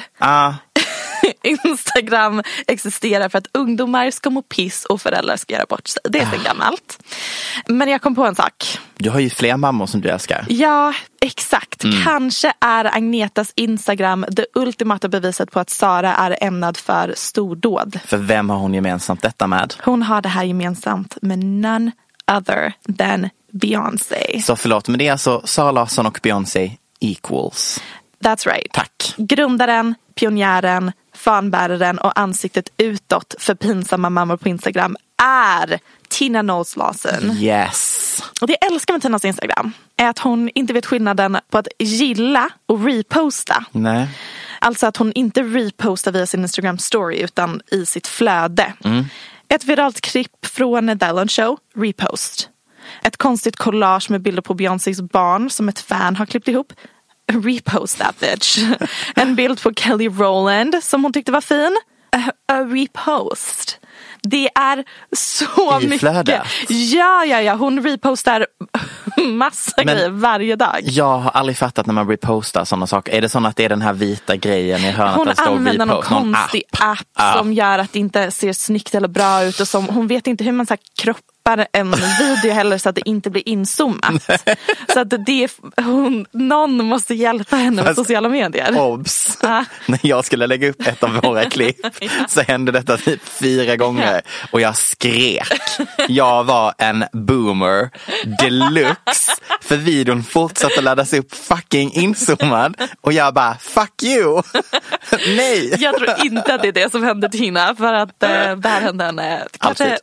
Instagram existerar för att ungdomar ska må piss och föräldrar ska göra bort sig. Det är så gammalt. Men jag kom på en sak. Du har ju fler mammor som du älskar. Ja, exakt. Kanske är Agnetas Instagram det ultimata beviset på att Sara är ämnad för stordåd. För vem har hon gemensamt detta med? Hon har det här gemensamt med none other than Beyoncé. Så förlåt, men det är alltså Sara Larsson och Beyoncé equals. That's right. Tack. Grundaren, pionjären, fanbäraren och ansiktet utåt för pinsamma mammor på Instagram är Tina Knowles Lawson. Yes. Och det jag älskar med Tinas Instagram är att hon inte vet skillnaden på att gilla och reposta. Nej. Alltså att hon inte repostar via sin Instagram story utan i sitt flöde. Ett viralt klipp från The Ellen Show, repost. Ett konstigt collage med bilder på Beyoncés barn som ett fan har klippt ihop. Repost that bitch. En bild på Kelly Rowland som hon tyckte var fin. A repost. Det är så mycket. Flödet. Ja. Hon repostar massa grejer varje dag. Jag har aldrig fattat när man repostar sådana saker. Är det så att det är den här vita grejen i hörnet? Hon att det står använder någon konstig app som gör att det inte ser snyggt eller bra ut. Och som, hon vet inte hur man så här kroppar en video heller så att det inte blir inzoomat. Så att någon måste hjälpa henne med sociala medier. Obs! När jag skulle lägga upp ett av våra klipp så hände detta typ 4 gånger. Och jag skrek. Jag var en boomer deluxe. För videon fortsatte laddas upp fucking inzoomad. Och jag bara, fuck you! Nej! Jag tror inte att det är det som hände Tina. För att det här hände henne kanske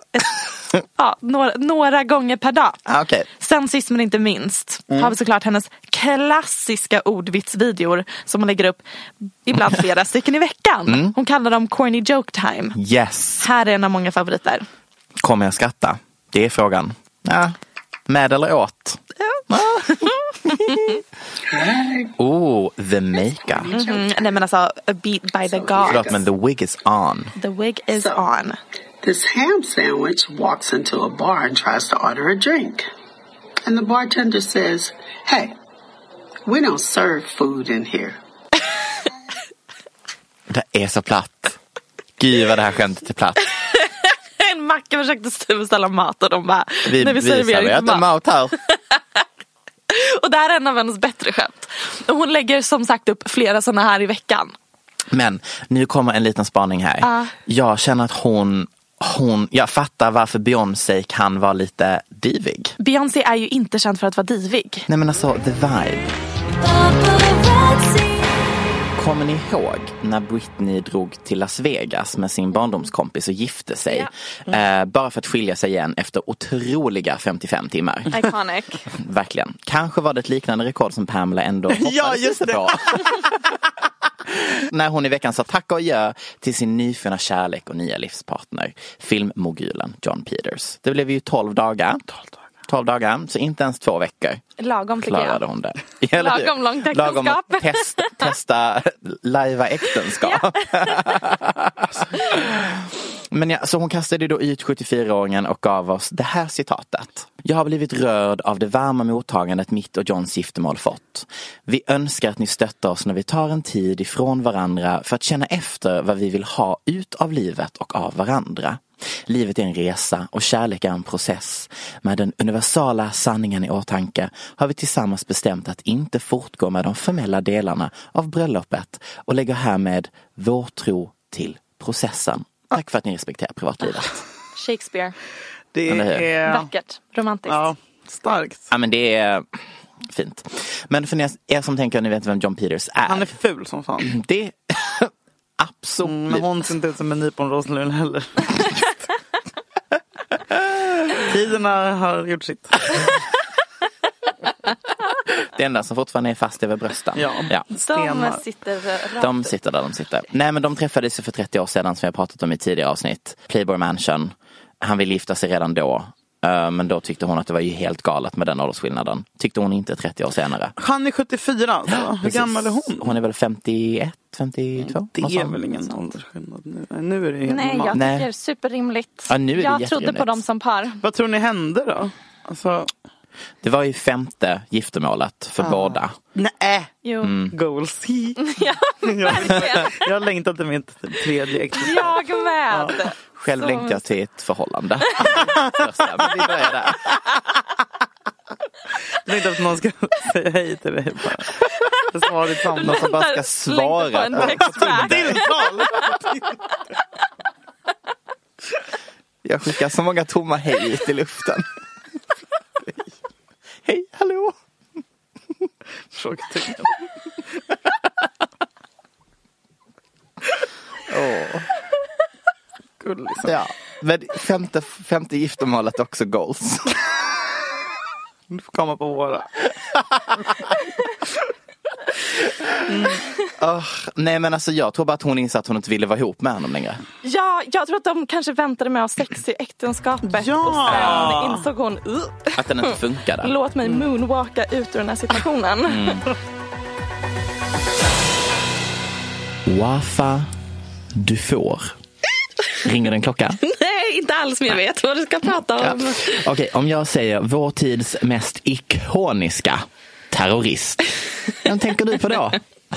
några gånger per dag. Okay. Sen sist men inte minst har vi såklart hennes klassiska ordvitsvideor som hon lägger upp ibland flera stycken i veckan. Hon kallar dem corny joke time. Yes. Här är en av många favoriter. Kommer jag skratta? Det är frågan. Ja, med eller åt? The makeup. Nej men alltså, a beat by the gods. Förlåt, men the wig is on. The wig is on. This ham sandwich walks into a bar and tries to order a drink. And the bartender says, "Hey, we don't serve food in here." Det är så platt. Gud vad det här skämtet är platt. En macka försökte beställa mat och de bara, vi serverar inte mat här. Och det här är en av hennes bättre skämt. Och hon lägger som sagt upp flera sådana här i veckan. Men nu kommer en liten spaning här. Jag känner att jag fattar varför Beyoncé kan vara lite divig. Beyoncé är ju inte känd för att vara divig. Nej men alltså, the vibe. Kommer ni ihåg när Britney drog till Las Vegas med sin barndomskompis och gifte sig? Bara för att skilja sig igen efter otroliga 55 timmar. Iconic. Verkligen. Kanske var det ett liknande rekord som Pamela ändå hoppades på. När hon i veckan sa tack och adjö till sin nyfunna kärlek och nya livspartner, filmmogulen John Peters. Det blev ju 12 dagar. 12 dagar, så inte ens 2 veckor. Lagom tycker klarade hon det. Lagom långt äktenskap. Lagom att testa lajva äktenskap. Men ja, så hon kastade då ut 74-åringen och gav oss det här citatet. Jag har blivit rörd av det varma mottagandet mitt och Johns giftermål fått. Vi önskar att ni stöttar oss när vi tar en tid ifrån varandra för att känna efter vad vi vill ha ut av livet och av varandra. Livet är en resa och kärlek är en process. Med den universala sanningen i åtanke har vi tillsammans bestämt att inte fortgå med de formella delarna av bröllopet och lägger härmed vår tro till processen. Tack för att ni respekterar privatlivet. Shakespeare. Det är vackert, romantiskt. Ja, starkt. Ja, men det är fint. Men för er som tänker, ni vet vem John Peters är. Han är ful som fan. Det absolut. Men hon ser inte ut som en nypon Roslund heller. Tiderna har gjort sitt. Det enda som fortfarande är fast över brösten. Ja. De sitter där de sitter. Nej, men de träffades för 30 år sedan, som jag pratat om i tidigare avsnitt. Playboy Mansion. Han ville gifta sig redan då. Men då tyckte hon att det var ju helt galet med den åldersskillnaden. Tyckte hon inte 30 år senare. Han är 74 alltså. Ja, hur gammal är hon? Hon är väl 51, 52? Det är väl ingen åldersskillnad nu. Nu är det helt Nej, jag tycker det är superrimligt. Ja, nu är det jag trodde på dem som par. Vad tror ni hände då? Alltså... Det var ju 5:e giftermålet för båda. Nej, goals. Ja, jag har längtat till mitt 3:e äktenskap. Jag med. Ja. Själv längtar jag till ett förhållande. Men vi börjar där. Jag tänkte att någon ska säga hej till dig. Någon som bara ska svara på tilltal. Jag skickar så många tomma hej till luften. Hej, hallå. Frågetecken. Gulligt. Ja, men femte giftermålet också goals. Du får komma på våra. Nej, men alltså jag tror bara att hon insåg att hon inte ville vara ihop med honom längre. Ja, jag tror att de kanske väntade med att ha sex i äktenskapet. Ja. Och sen insåg hon att den inte funkade. Låt mig moonwalka ut ur den här situationen. Wafa, du får. Ringer den klocka? Nej, inte alls, men jag vet vad du ska prata om. Ja. Okej, om jag säger vår tids mest ikoniska terrorist. Vem tänker du på då?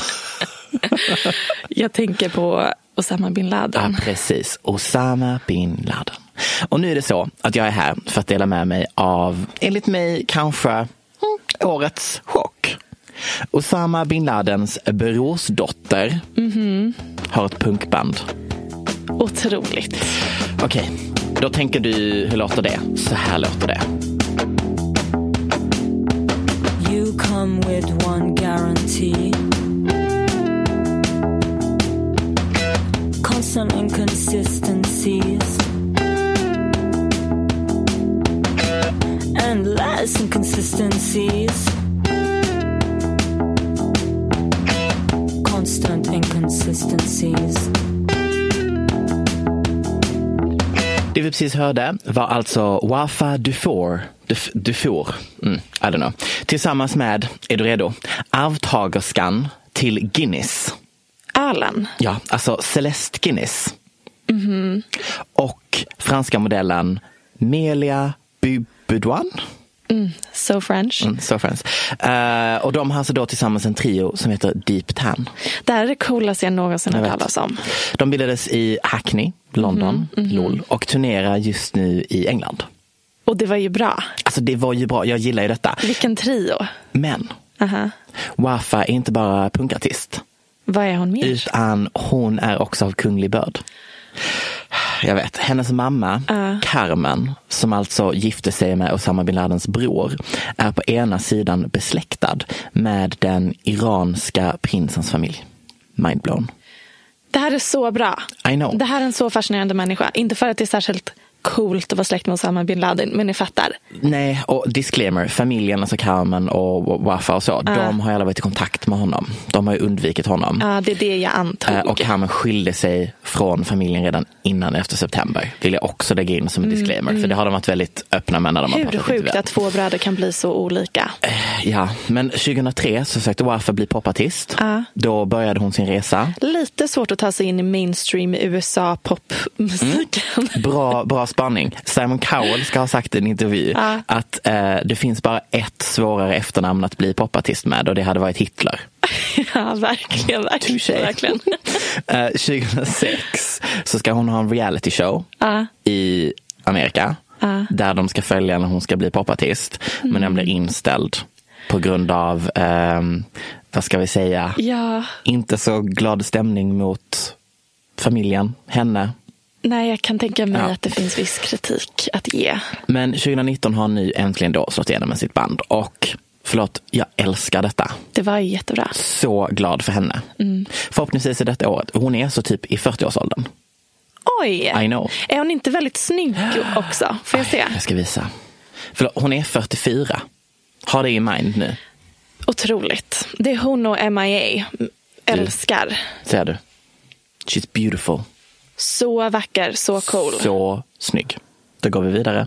Jag tänker på Osama bin Laden. Ja, precis. Osama bin Laden. Och nu är det så att jag är här för att dela med mig av, enligt mig, kanske årets chock. Osama bin Ladens brorsdotter har ett punkband. Otroligt. Okej, då tänker du, hur låter det? Så här låter det. You come with one guarantee. Constant inconsistencies. Endless inconsistencies. Constant inconsistencies. Det vi precis hörde var alltså Wafa Dufour. Dufour. I don't know. Tillsammans med, är du redo? Arvtagerskan till Guinness. Alan. Ja, alltså Celeste Guinness. Och franska modellen Melia Boudouin. So French. So French. Och de har alltså då tillsammans en trio som heter Deep Tan. Det här är det coolaste jag någonsin har talas om. De bildades i Hackney, London, LOL, och turnerar just nu i England. Och det var ju bra. Alltså det var ju bra, jag gillar ju detta. Vilken trio. Men Wafa är inte bara punkartist. Vad är hon mer? Utan hon är också av kunglig börd. Jag vet, hennes mamma Carmen, som alltså gifte sig med Osama bin Ladens bror, är på ena sidan besläktad med den iranska prinsens familj. mindblown. Det här är så bra. I know. Det här är en så fascinerande människa. Inte för att det är särskilt coolt att vara släkt med Osama bin Laden, men ni fattar. Nej, och disclaimer, familjen, alltså Carmen och Wafa och så, de har ju alla varit i kontakt med honom. De har ju undvikit honom. Ja, det är det jag antog. Och Carmen skilde sig från familjen redan innan 11 september. Vill jag också lägga in som en disclaimer, för det har de varit väldigt öppna med när de har pratat. Hur sjukt att två bröder kan bli så olika. Ja, men 2003 så försökte Wafa bli popartist. Då började hon sin resa. Lite svårt att ta sig in i mainstream USA popmusiken. Bra spanning. Simon Cowell ska ha sagt i en intervju att det finns bara ett svårare efternamn att bli popartist med, och det hade varit Hitler. Ja, verkligen. 2006 så ska hon ha en reality show i Amerika där de ska följa när hon ska bli popartist, men den blir inställd på grund av vad ska vi säga, inte så glad stämning mot familjen, henne. Nej, jag kan tänka mig att det finns viss kritik att ge. Men 2019 har hon nu äntligen då slått igenom med sitt band. Och förlåt, jag älskar detta. Det var jättebra. Så glad för henne. Förhoppningsvis är detta året. Hon är så typ i 40-årsåldern. Oj! I know. Är hon inte väldigt snygg också? Får jag se? Jag ska visa. Förlåt, hon är 44. Har det i mind nu. Otroligt. Det är hon och MIA. Älskar. Ser du? She's beautiful. Så vacker, så cool. Så snygg. Då går vi vidare.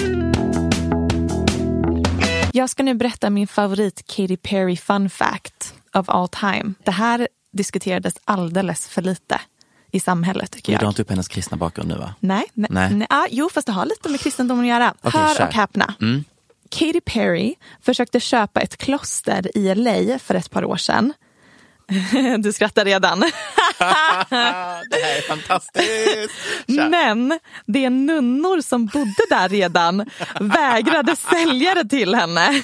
Jag ska nu berätta min favorit Katy Perry fun fact of all time. Det här diskuterades alldeles för lite i samhället, tycker jag. Du drar inte upp hennes kristna bakgrund nu, va? Nej. Jo, fast det har lite med kristendomen att göra. Hör och häpna. Katy Perry försökte köpa ett kloster i LA för ett par år sedan. Du skrattar redan. Det här är fantastiskt. Men det är nunnor som bodde där redan vägrade sälja det till henne.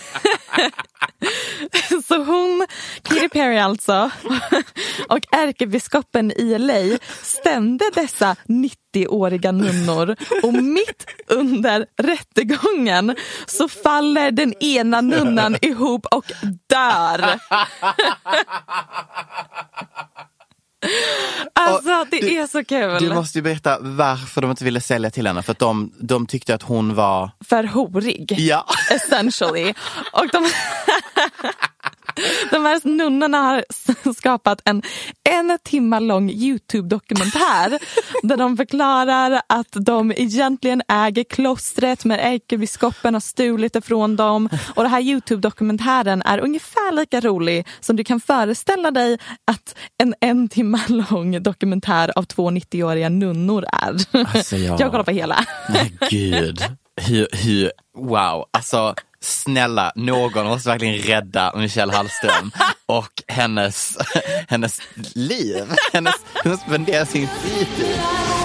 Så hon, Katy Perry alltså, och ärkebiskopen i LA stämde dessa 90-åriga nunnor, och mitt under rättegången så faller den ena nunnan ihop och dör. Alltså det är så kul. Du måste ju berätta varför de inte ville sälja till henne. För att de tyckte att hon var för horig. Ja. Essentially. Och de här nunnorna har skapat en timme lång YouTube-dokumentär där de förklarar att de egentligen äger klostret, men ärkebiskopen har stulit ifrån dem. Och den här YouTube-dokumentären är ungefär lika rolig som du kan föreställa dig att en timme lång dokumentär av 2 90-åriga nunnor är. Alltså, Jag kollar på hela. Nej, gud. Hur, wow. Alltså, snälla, någon måste verkligen rädda Michelle Hallström och hennes liv. Hon spenderar sin fritid.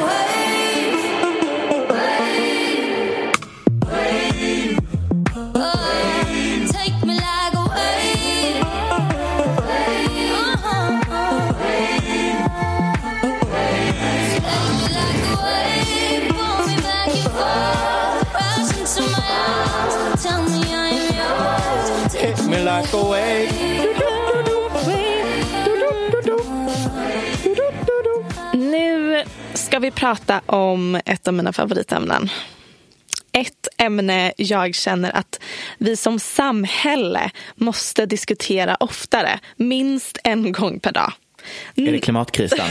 Nu ska vi prata om ett av mina favoritämnen. Ett ämne jag känner att vi som samhälle måste diskutera oftare, minst en gång per dag. Är det klimatkrisen?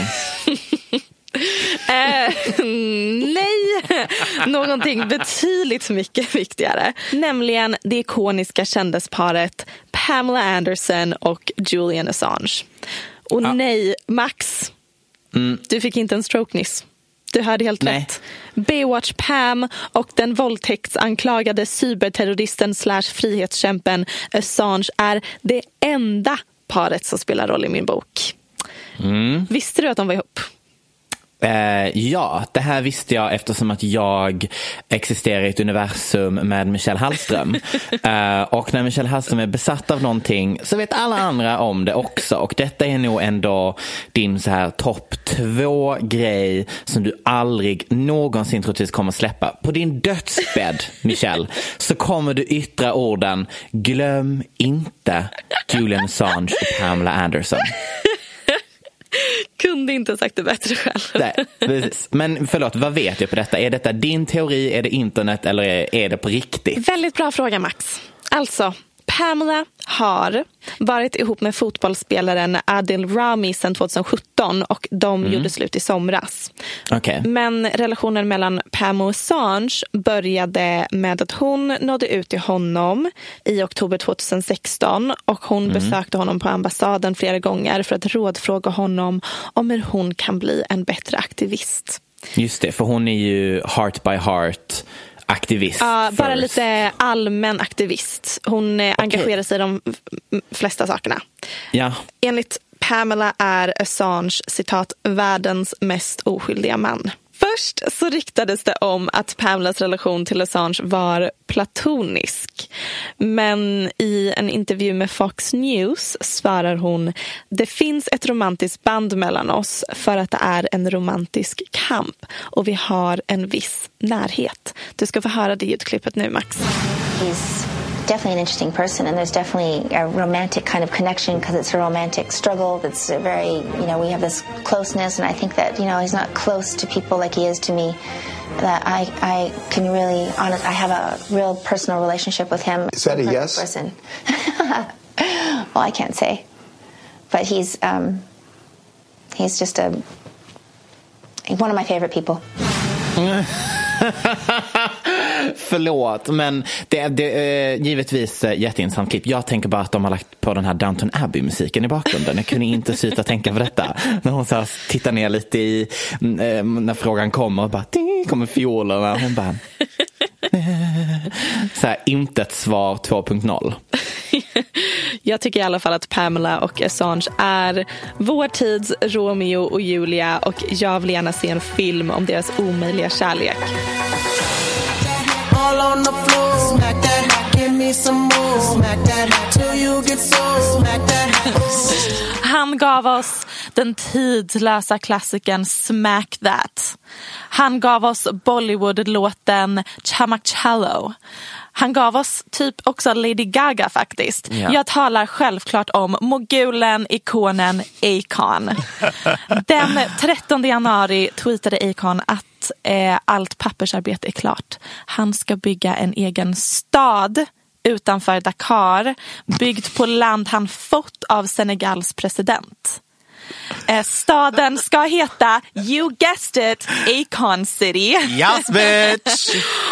Nej, någonting betydligt mycket viktigare. Nämligen det ikoniska kändisparet Pamela Anderson och Julian Assange. Och nej, Max, du fick inte en stroke nyss. Du hörde helt rätt. Baywatch Pam och den våldtäktsanklagade cyberterroristen / frihetskämpen Assange är det enda paret som spelar roll i min bok. Visste du att de var ihop? Ja, det här visste jag eftersom att jag existerar i ett universum med Michelle Hallström. Och när Michelle Hallström är besatt av någonting så vet alla andra om det också. Och detta är nog ändå din så här topp 2 grej som du aldrig någonsin troligtvis kommer släppa. På din dödsbädd, Michelle, så kommer du yttra orden: glöm inte Julian Assange och Pamela Anderson. Kunde inte sagt det bättre själv. Nej, precis. Men förlåt, vad vet du på detta? Är detta din teori, är det internet eller är det på riktigt? Väldigt bra fråga, Max. Alltså, Pamela har varit ihop med fotbollsspelaren Adil Rami sedan 2017 och de gjorde slut i somras. Okay. Men relationen mellan Pam och Assange började med att hon nådde ut till honom i oktober 2016 och hon besökte honom på ambassaden flera gånger för att rådfråga honom om hur hon kan bli en bättre aktivist. Just det, för hon är ju heart by heart aktivist. Bara lite allmän aktivist. Hon engagerar sig i de flesta sakerna. Ja. Enligt Pamela är Assange, citat, världens mest oskyldiga man. Först så ryktades det om att Pamelas relation till Assange var platonisk. Men i en intervju med Fox News svarar hon: det finns ett romantiskt band mellan oss för att det är en romantisk kamp. Och vi har en viss närhet. Du ska få höra det ljudklippet nu, Max. He's definitely an interesting person, and there's definitely a romantic kind of connection because it's a romantic struggle that's a very, you know, we have this closeness, and I think that, you know, he's not close to people like he is to me, that I can really, honest, I have a real personal relationship with him. Is that a yes? Person. Well, I can't say, but he's just one of my favorite people. Förlåt, men det är givetvis jätteintressant klipp. Jag tänker bara att de har lagt på den här Downton Abbey-musiken i bakgrunden. Jag kunde inte sluta tänka på detta. När hon så här tittar ner lite i när frågan kommer och bara kommer fiolerna. Hon bara så här, inte ett svar 2.0. Jag tycker i alla fall att Pamela och Assange är vår tids Romeo och Julia, och jag vill gärna se en film om deras omöjliga kärlek. All on the floor, smack that, give me some more, smack that till you get so, smack that. Han gav oss den tidlösa klassikern Smack That. Han gav oss Bollywood-låten Chamak Chalo. Han gav oss typ också Lady Gaga faktiskt. Ja. Jag talar självklart om mogulen, ikonen Akon. Den 13 januari tweetade Akon att allt pappersarbete är klart. Han ska bygga en egen stad utanför Dakar, byggd på land han fått av Senegals president. Staden ska heta, you guessed it, Akon City. Yes, bitch!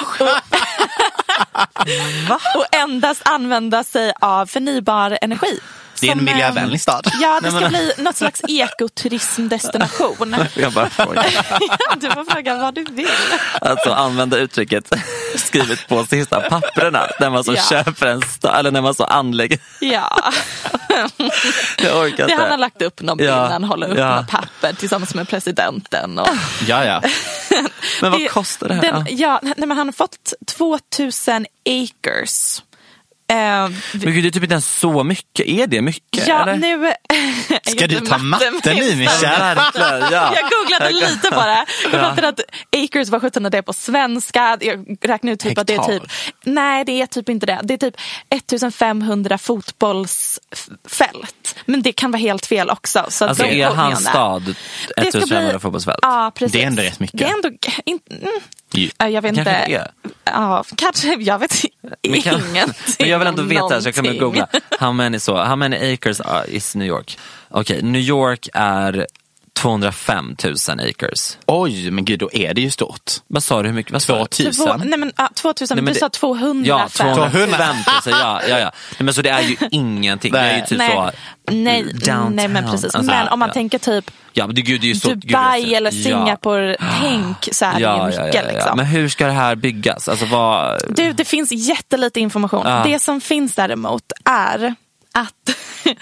Och endast använda sig av förnybar energi. Det är en miljövänlig stad. Ja, det ska bli något slags ekoturismdestination. Jag bara frågar. Du får fråga vad du vill. Alltså använda uttrycket skrivet på sista papperna när man så köper en stad, eller när man så anlägger. Ja. Jag orkar inte. Han har lagt upp någon bild, han håller upp några papper tillsammans med presidenten. Och... Ja. Men vad kostar det här? Men han har fått 2000 acres. Men gud, det är typ inte ens så mycket. Är det mycket? Ja, eller? Nu ska du ta matten i, Michelle? Ja. Jag googlade lite på det. Jag fattade att acres var 17 det är på svenska. Jag räknar ut typ att det är typ... Nej, det är typ inte det. Det är typ 1500 fotbollsfält. Men det kan vara helt fel också. Så alltså är hans stad 1500 fotbollsfält? Ja, precis. Det är ändå rätt mycket. Det är ändå... Jag vet inte. Ja, kanske, jag vet ingenting. Men jag vill ändå veta, så jag kan googla. How many acres is New York? Okej, New York är 205 000 acres. Oj, men gud, då är det ju stort. Vad sa du, hur mycket? 2000? Nej, men 2000, nej, men du sa 205. Ja, 205 000, ja. Nej, men så det är ju ingenting. Det är ju typ så downtown. Nej, men precis. Alltså, men om man tänker typ det är ju så, Dubai eller Singapore, tänk så är det ju mycket. Liksom. Men hur ska det här byggas? Alltså, det finns jättelite information. Det som finns däremot är att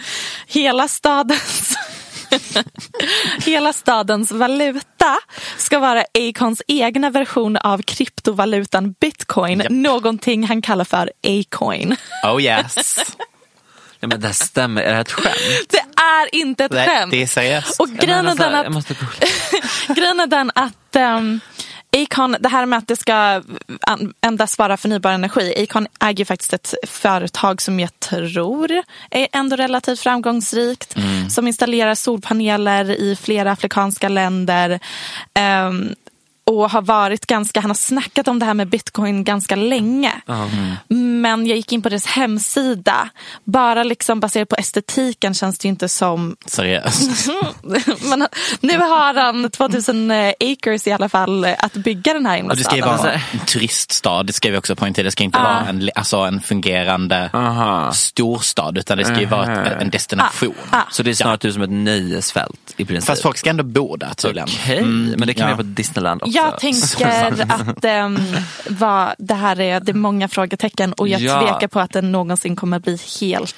hela stadens valuta ska vara Akons egna version av kryptovalutan Bitcoin. Yep. Någonting han kallar för A-coin. Oh yes. Ja, men det stämmer. Är det ett skämt? Det är inte ett skämt. Det är seriöst. Och grejen är den att Acon, det här med att det ska endast vara förnybar energi. Acon äger faktiskt ett företag som jag tror är ändå relativt framgångsrikt. Som installerar solpaneler i flera afrikanska länder. Och han har snackat om det här med Bitcoin ganska länge. Men jag gick in på deras hemsida. Bara liksom baserat på estetiken känns det ju inte som... Seriöst. Men nu har han 2000 acres i alla fall att bygga den här himla staden. Det ska ju vara en turiststad, det ska vi också poängtera. Det ska inte vara en fungerande storstad, utan det ska ju vara en destination. Så det är snarare ut som ett nöjesfält i princip. Fast folk ska ändå bo där tydligen. Okej, men det kan vara på Disneyland också. Jag tänker att det här är många frågetecken och jag tvekar på att den någonsin kommer bli helt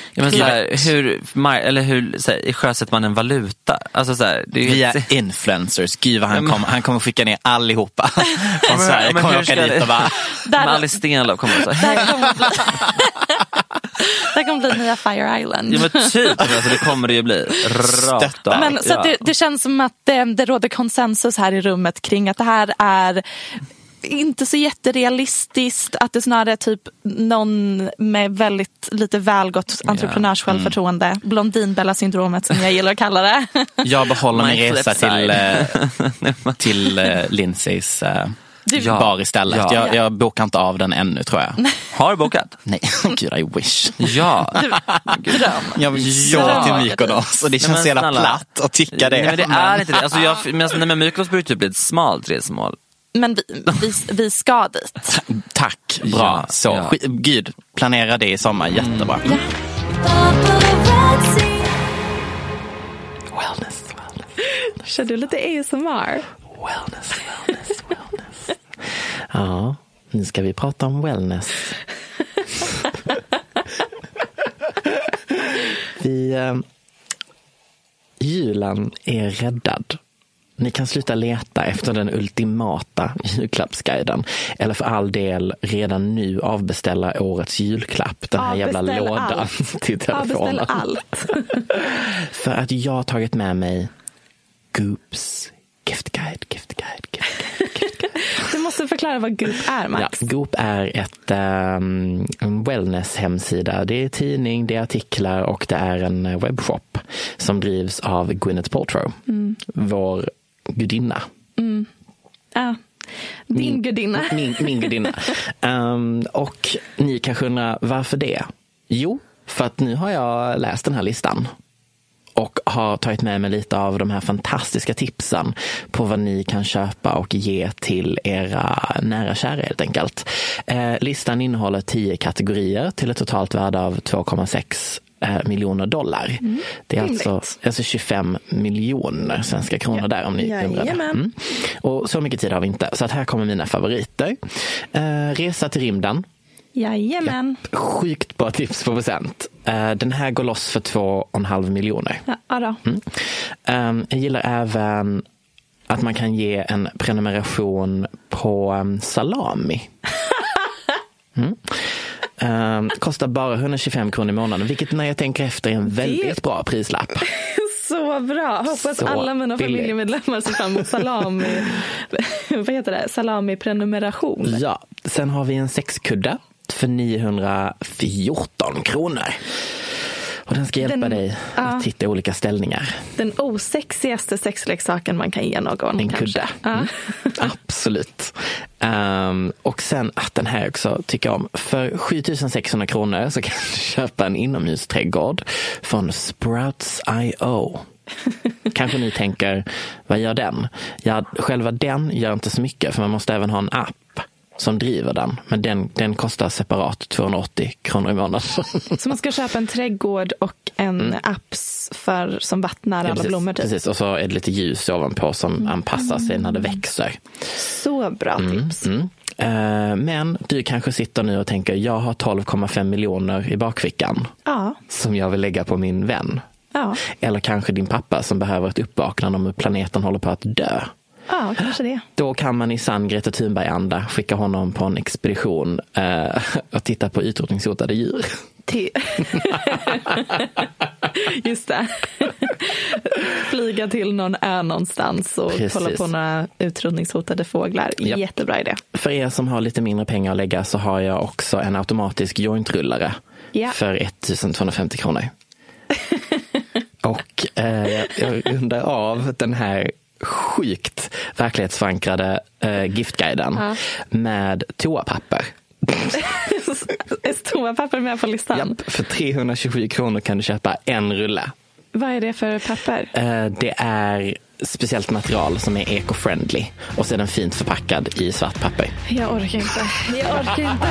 hur sjösätter man en valuta? Alltså det är via influencers. Gud vad han kommer skicka ner allihopa från Sverige. Kommer åka dit och bara Alice Stenlöf kommer att det kommer bli nya Fire Island. Ja, men typ, alltså, det kommer det ju bli rakt av. Men så att det känns som att det råder konsensus här i rummet kring att det här är inte så jätterealistiskt, att det snarare är typ någon med väldigt lite välgått entreprenörssjälvförtroende. Blondinbella-syndromet som jag gillar att kalla det. Jag behåller min resa till Lindsays bar istället. Jag bokar inte av den ännu, tror jag. Har du bokat? Nej, gud, I wish. Ja. Jag vill gå till Mykonos och det känns så jävla platt att tycka det. Nej, men det är inte det. Alltså, men Mykonos blir typ ett smalt resmål. Men vi ska dit. Tack, bra. Gud, planera det i sommar, jättebra. Wellness. Kör du lite ASMR? Wellness. Ja, nu ska vi prata om wellness. Julen är räddad. Ni kan sluta leta efter den ultimata julklappsguiden. Eller för all del redan nu avbeställa årets julklapp. Den här jävla lådan till telefonen. Avbeställ allt. För att jag har tagit med mig Goops giftguide. Du måste förklara vad Goop är, Max. Ja, Goop är en wellness-hemsida. Det är tidning, det är artiklar och det är en webbshop som drivs av Gwyneth Paltrow. Vår gudinna. Din gudinna. Min gudinna. Och ni kanske undrar varför det? Jo, för att nu har jag läst den här listan. Och har tagit med mig lite av de här fantastiska tipsen på vad ni kan köpa och ge till era nära kära helt enkelt. Listan innehåller 10 kategorier till ett totalt värde av 2,6 miljoner dollar. Det är alltså 25 miljoner svenska kronor där om ni undrar. Och så mycket tid har vi inte. Så att här kommer mina favoriter. Resa till rymden. Jajamän. Ja, sjukt bra tips på present. Den här går loss för 2,5 miljoner. Ja då. Jag gillar även att man kan ge en prenumeration på salami. Kostar bara 125 kronor i månaden, vilket när jag tänker efter är en väldigt bra prislapp. Så bra. Hoppas alla mina familjemedlemmar ser fram emot salami. Vad heter det? Salami-prenumeration. Ja, sen har vi en sexkudde för 914 kronor. Och den ska hjälpa dig att hitta olika ställningar. Den osexigaste sexleksaken man kan ge någon. En kudde. Absolut. Och sen att den här också tycker jag om. För 7600 kronor så kan du köpa en inomhusträdgård från Sprouts.io. Kanske ni tänker, vad gör den? Ja, själva den gör inte så mycket, för man måste även ha en app som driver den. Men den kostar separat 280 kronor i månaden. Så man ska köpa en trädgård och en app som vattnar alla blommor typ. Precis, och så är det lite ljus ovanpå som anpassar sig när det växer. Så bra tips. Men du kanske sitter nu och tänker, jag har 12,5 miljoner i bakfickan som jag vill lägga på min vän. Eller kanske din pappa som behöver ett uppvaknande om hur planeten håller på att dö. Ja, kanske det. Då kan man i sann Greta Thunberg-anda skicka honom på en expedition och titta på utrotningshotade djur. Just det. flyga till någon ö någonstans och kolla på några utrotningshotade fåglar. Japp. Jättebra idé. För er som har lite mindre pengar att lägga så har jag också en automatisk jointrullare för 1250 kronor. Och jag undrar av den här sjukt verklighetsförankrade giftguiden med toapapper. Är toapapper med på listan? Japp, för 327 kronor kan du köpa en rulle. Vad är det för papper? Det är speciellt material som är eco-friendly. Och så är den fint förpackad i svart papper. Jag orkar inte.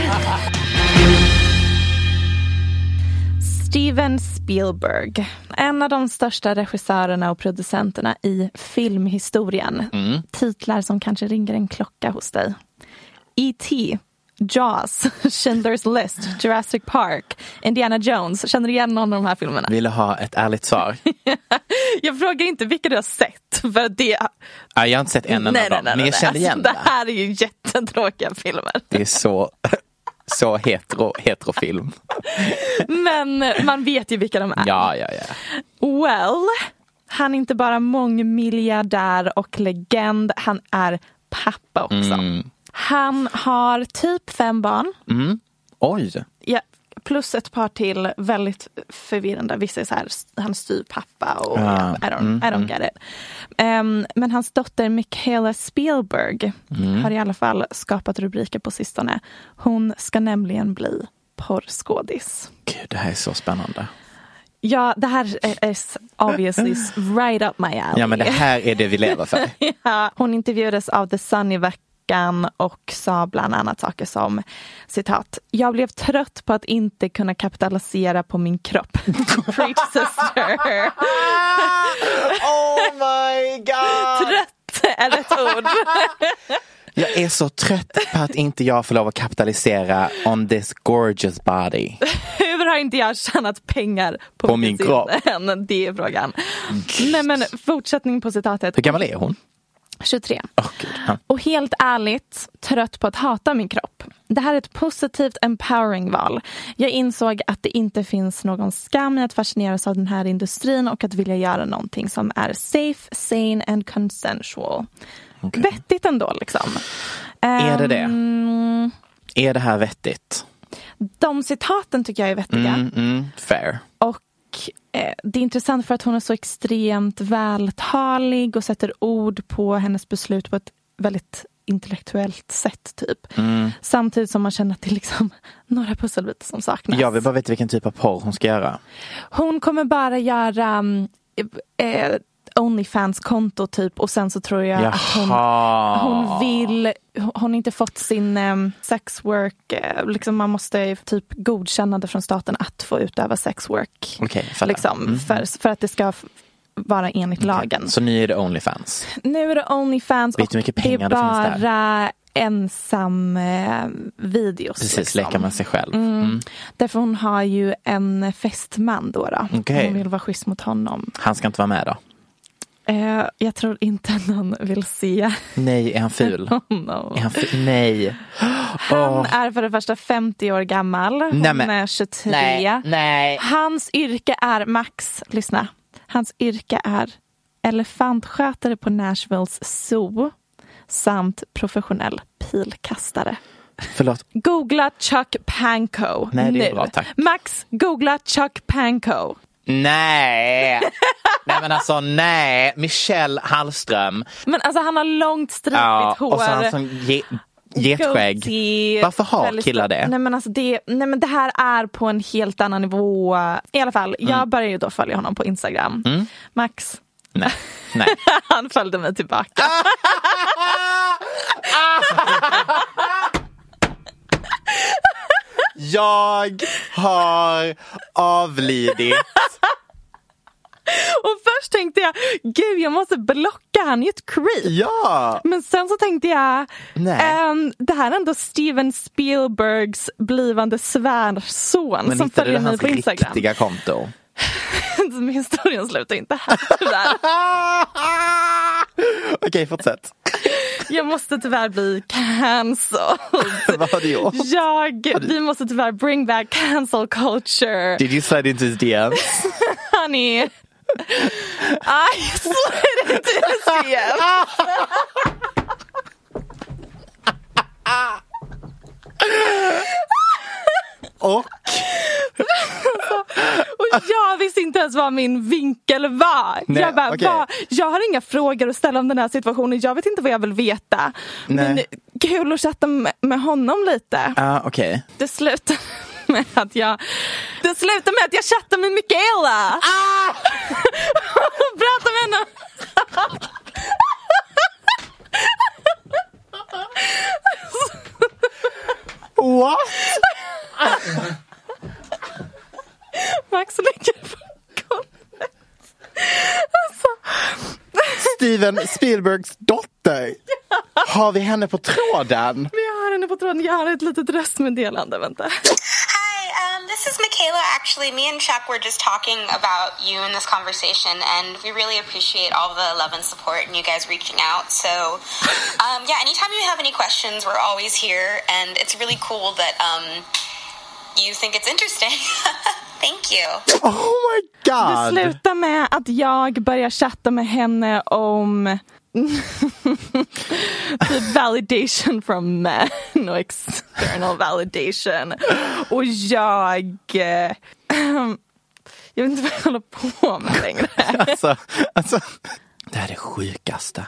Steven Spielberg, en av de största regissörerna och producenterna i filmhistorien. Titlar som kanske ringer en klocka hos dig. E.T., Jaws, Schindler's List, Jurassic Park, Indiana Jones. Känner du igen någon av de här filmerna? Vill du ha ett ärligt svar? Jag frågar inte vilka du har sett. För det... Jag har inte sett en av dem, men jag känner igen det här är ju jättetråkiga filmer. Det är så heterofilm. Men man vet ju vilka de är. Ja. Well, han är inte bara mångmiljardär och legend. Han är pappa också. Han har typ 5 barn. Oj. Ja, plus ett par till, väldigt förvirrande. Vissa är så här, han styr pappa och I don't get it. Men hans dotter Michaela Spielberg har i alla fall skapat rubriker på sistone. Hon ska nämligen bli porrskådis. Gud, det här är så spännande. Ja, det här är obviously right up my alley. Ja, men det här är det vi lever för. Ja, hon intervjuades av The Sun i veckan och sa bland annat saker som, citat, jag blev trött på att inte kunna kapitalisera på min kropp. Preach sister. Oh my god. Trött är rätt ord. Jag är så trött på att inte jag får lov att kapitalisera on this gorgeous body. Hur har inte jag tjänat pengar på min kropp? Det är frågan. Nej, men fortsättning på citatet. Hur gammal är hon? 23. Och helt ärligt, trött på att hata min kropp. Det här är ett positivt empowering val. Jag insåg att det inte finns någon skam i att fascineras av den här industrin och att vilja göra någonting som är safe, sane and consensual. Okay. Vettigt ändå liksom. Är det det? Är det här vettigt? De citaten tycker jag är vettiga. Fair. Och det är intressant för att hon är så extremt vältalig och sätter ord på hennes beslut på ett väldigt intellektuellt sätt typ. Samtidigt som man känner att det är liksom några pusselbitar som saknas. Jag vill bara veta vilken typ av porr hon ska göra. Hon kommer bara göra OnlyFans-konto typ, och sen så tror jag att hon har inte fått sin sexwork, liksom man måste typ godkänna det från staten att få utöva sexwork. Okay, liksom, för att det ska vara enligt lagen. Så nu är det OnlyFans? Nu är det OnlyFans. Vet du hur mycket pengar det finns där? Det är bara ensam videos. Precis, liksom. Leker man sig själv. Därför hon har ju en festman då. Okay. Hon vill vara schysst mot honom. Han ska inte vara med då? Jag tror inte någon vill se. Nej, är han ful? No. Är han ful? Nej. Han är för det första 50 år gammal. Hon är 23. Nej. Hans yrke är, Max, lyssna. Hans yrke är elefantskötare på Nashvilles zoo samt professionell pilkastare. Förlåt. Googla Chuck Pankow. Nej, det är nu. bra, tack. Max, googla Chuck Pankow. Nej. Nej, men alltså nej. Michelle Hallström. Men alltså han har långt stripigt hår. Och så har han sån getskägg. Varför har killar det? Nej men alltså det här är på en helt annan nivå. I alla fall, jag började ju då följa honom på Instagram. Max. Nej. Han följde mig tillbaka. Jag har avlidit. Och först tänkte jag, gud jag måste blocka, han är ett creep. Ja. Men sen så tänkte jag, det här är ändå Steven Spielbergs blivande svärson. Men som följer mig på Instagram. Men riktiga konto? Historien slutar inte här. Okej, fortsätt. Jag måste tyvärr bli cancelled. Vad har du gjort? Vi måste tyvärr bring back cancel culture. Did you slide into his DMs? Honey, I slid into his DM. Och jag visste inte ens vad min vinkel var. Nej, jag bara, okay. Jag har inga frågor att ställa om den här situationen. Jag vet inte vad jag vill veta. Nej. Men kul att chatta med honom lite. Okay. Det slutar med att jag chattar med Michaela. Och pratar med henne. What? Max ligger på golvet. Alltså. Steven Spielbergs dotter. Har vi henne på tråden? Vi har henne på tråden. Jag har ett litet röstmeddelande, vänta. This is Michaela. Actually, me and Chuck were just talking about you in this conversation, and we really appreciate all the love and support and you guys reaching out. So, anytime you have any questions, we're always here, and it's really cool that you think it's interesting. Thank you. Oh my god. Det slutar med att jag börjar chatta med henne om typ validation from men och external validation. Och jag vet inte vad jag håller på med längre. Alltså, det här är det sjukaste.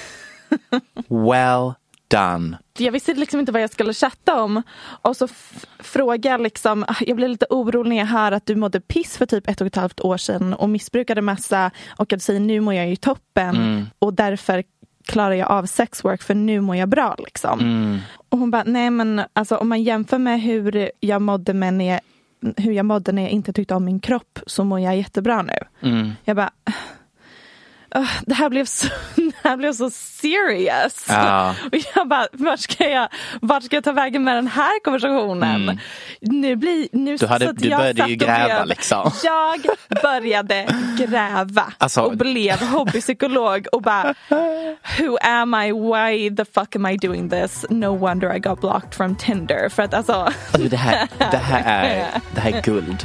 Well done. Jag visste liksom inte vad jag skulle chatta om. Och så frågade jag liksom, jag blev lite orolig när jag hör att du mådde piss för typ 1,5 år sedan och missbrukade massa, och att säga nu mår jag i toppen och därför klarar jag av sexwork för nu mår jag bra liksom. Och hon bara, nej men alltså om man jämför med hur jag mådde när jag inte tyckte om min kropp, så mår jag jättebra nu. Jag bara, det här blev så serious. Och jag bara, vart ska jag ta vägen med den här konversationen? Du började ju gräva liksom. Jag började gräva och blev hobbypsykolog och bara, who am I? Why the fuck am I doing this? No wonder I got blocked from Tinder. För att alltså det här är guld.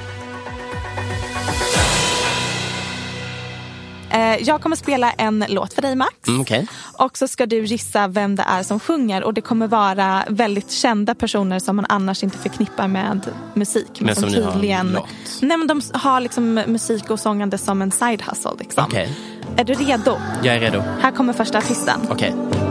Jag kommer spela en låt för dig, Max. Okay. Och så ska du gissa vem det är som sjunger. Och det kommer vara väldigt kända personer som man annars inte förknippar med musik. Men som tydligen, nej, men de har liksom musik och sångande som en side hustle liksom. Okay. Är du redo? Jag är redo. Här kommer första artisten. Okej.